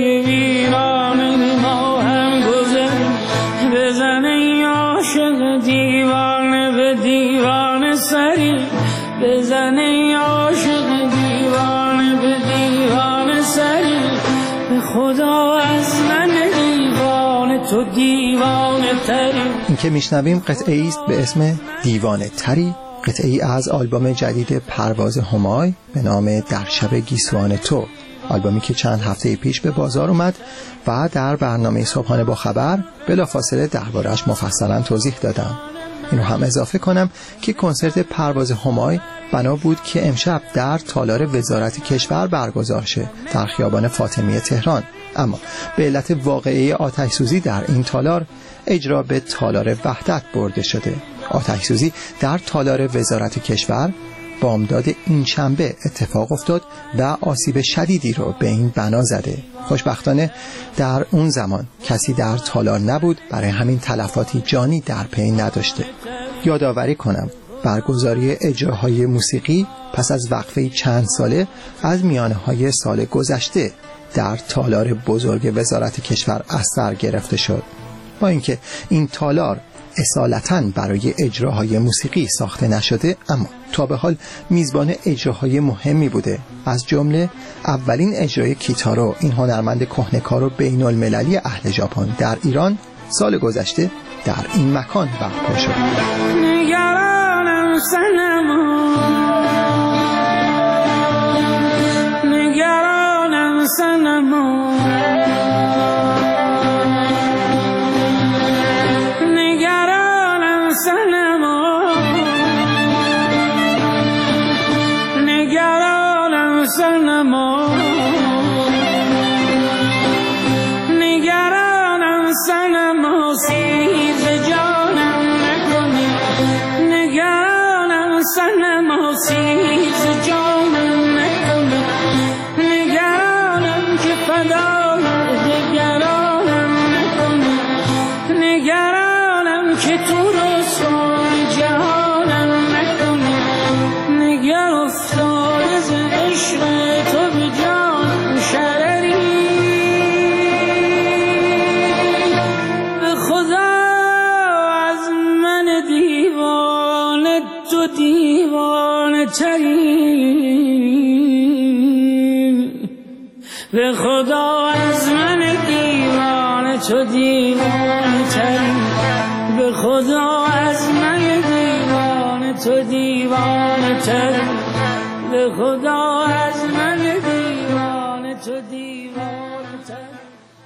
ویران ما هم گذر، بزن ای عاشق دیوانه به دیوانه سری، بزن ای عاشق دیوانه به دیوانه سری، به خدا از من دیوانه تو دیوانه تری. این که میشنویم قطعه است به اسم دیوانه تری، قطعه ای از آلبوم جدید پرواز همای به نام در شب گیسوان تو، آلبومی که چند هفته پیش به بازار اومد و در برنامه صبحانه با خبر بلافاصله درباره‌اش مفصلا توضیح دادم. اینو هم اضافه کنم که کنسرت پرواز همای بنا بود که امشب در تالار وزارت کشور برگزار شه در خیابان فاطمیه تهران، اما به علت واقعه آتش سوزی در این تالار اجرا به تالار وحدت برده شده. آتش سوزی در تالار وزارت کشور بامداد این شنبه اتفاق افتاد و آسیب شدیدی رو به این بنا زده. خوشبختانه در اون زمان کسی در تالار نبود، برای همین تلفاتی جانی در پی نداشته. یادآوری کنم برگزاری اجراهای موسیقی پس از وقفه چند ساله از میانه‌های سال گذشته در تالار بزرگ وزارت کشور از سر گرفته شد. با اینکه این تالار اصالتاً برای اجراهای موسیقی ساخته نشده، اما تا به حال میزبان اجراهای مهمی بوده، از جمله اولین اجرای کیتارو، این هنرمند کهنه‌کار و بین المللی اهل ژاپن در ایران سال گذشته در این مکان برپا شد. نگرانم صنما، نگرانم صنما، تماسی ز جانم نکنه، نگرانم که فدای دگرانم نکنه، نگرانم که تو رسوای جهانم نکنه، نگر افتاده ز عشق تو به جانم شرری. به خدا از من دیوانه تو دیوانه تری، به خدا از من دیوانه تو دیوانه تری، به خدا از من دیوانه تو دیوانه تری، به خدا از من دیوانه تو دیوانه تری.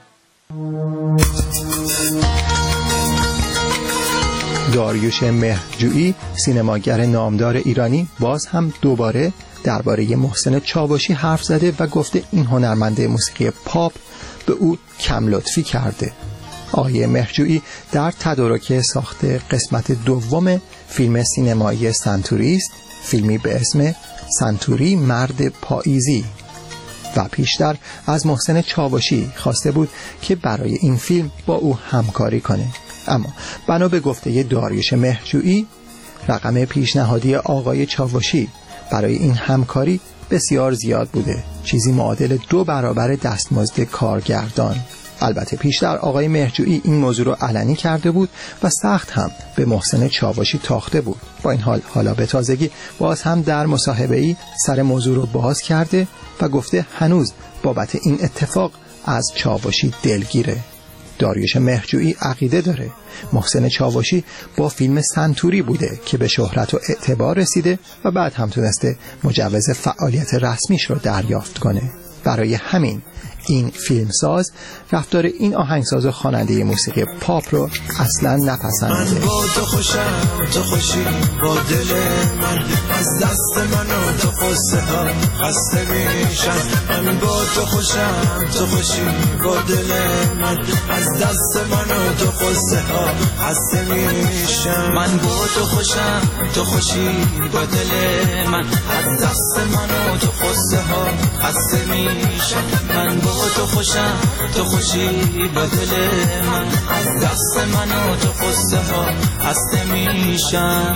داریوش مهرجویی، سینماگر نامدار ایرانی، باز هم دوباره درباره محسن چاوشی حرف زده و گفته این هنرمند موسیقی پاپ به او کم لطفی کرده. آقای مهرجویی در تدارک ساخته قسمت دوم فیلم سینمایی سنتوری است، فیلمی به اسم سنتوری مرد پاییزی، و پیشتر از محسن چاوشی خواسته بود که برای این فیلم با او همکاری کنه. اما بنا به گفته داریوش مهرجویی، رقم پیشنهادی آقای چاوشی برای این همکاری بسیار زیاد بوده، چیزی معادل دو برابر دستمزد کارگردان. البته پیشتر آقای مهرجویی این موضوع رو علنی کرده بود و سخت هم به محسن چاوشی تاخته بود. با این حال حالا به تازگی باز هم در مصاحبه‌ای سر موضوع رو باز کرده و گفته هنوز بابت این اتفاق از چاوشی دلگیره. داریوش مهرجویی عقیده داره محسن چاوشی با فیلم سنتوری بوده که به شهرت و اعتبار رسیده و بعد هم تونسته مجوز فعالیت رسمیش رو دریافت کنه. برای همین این فیلمساز رفتار این آهنگساز و خواننده موسیقی پاپ رو اصلا نپسنده. من با تو خوشم، تو خوشی با دل من، از دست من و تو خسته ها خسته میشم. من با تو خوشم، تو خوشی با دل من، از دست من و تو خسته ها خسته میشم. من با تو خوشم، تو خوشی با دل من، از دست من و تو خسته ها خسته میشم. من با تو خوشم، تو خوشی با دل من، از دست من و تو خسته ها خسته میشم.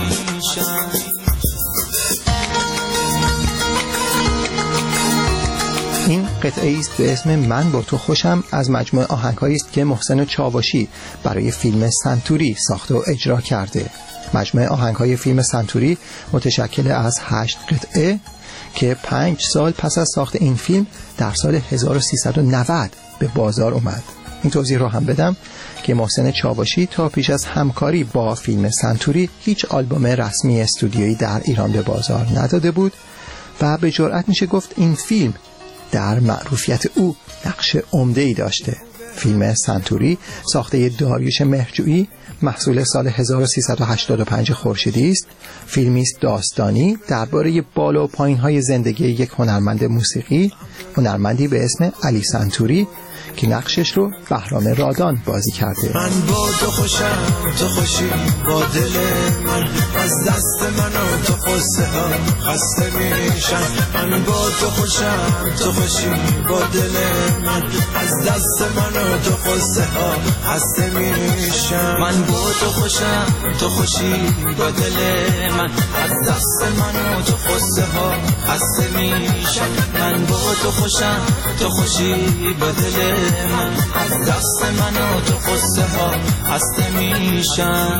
این قطعه است به اسم من با تو خوشم از مجموعه آهنگ‌هایی است که محسن چاوشی برای فیلم سنتوری ساخته و اجرا کرده. مجموعه آهنگ‌های فیلم سنتوری متشکل از هشت قطعه که پنج سال پس از ساخت این فیلم در سال هزار و سیصد و نود به بازار اومد. این توضیح رو هم بدم که محسن چاوشی تا پیش از همکاری با فیلم سنتوری هیچ آلبوم رسمی استودیویی در ایران به بازار نداده بود و به جرئت میشه گفت این فیلم در معروفیت او نقش عمده‌ای داشته. فیلم سنتوری ساخته داریوش مهرجویی محصول سال هزار و سیصد و هشتاد و پنج خورشیدی است. فیلمی است داستانی درباره بالا و پایین‌های زندگی یک هنرمند موسیقی، هنرمندی به اسم علی سنتوری که نقشش رو بهرام رادان بازی کرده. من با تو خوشم، تو خوشی با دل من، از دست من و تو خسته ها خسته میشم. من با تو خوشم، تو خوشی با دل من، از دست من و تو خسته ها خسته میشم. من با تو خوشم، تو خوشی با دل من، از دست من و تو خسته ها خسته میشم. من با تو خوشم، تو خوشی با دل من، از دست من و تو خسته ها خسته میشم.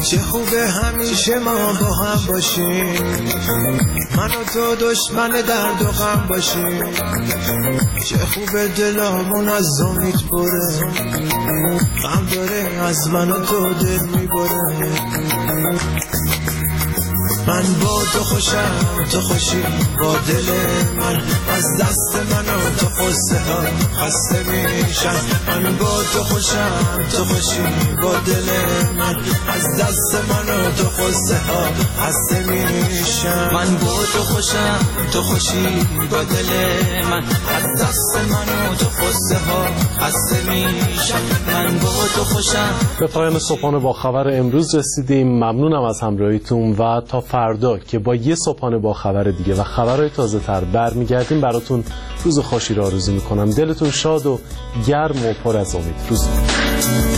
چه خوبه همیشه ما با هم باشیم، من و تو دشمن درد و غم باشیم. چه خوبه دلامون از امید بره، غم داره از من و تو دل میبره. من با تو خوشم تو خوشی با دل من، از دست من و تو خسته ها خسته میشم. من با تو خوشم تو خوشی با دل من، از دست من و تو خسته ها خسته میشم. من با تو خوشم تو خوشی با دل من، از دست من و تو خسته ها خسته میشم. من با تو خوشم. به پایان صبحانه با خبر امروز رسیدیم. ممنونم از همراهیتون و تا فردا که با یه صبحانه با خبر دیگه و خبرهای تازه تر برمیگردیم براتون روز خوشی را آرزو میکنم. دلتون شاد و گرم و پر از امید. روز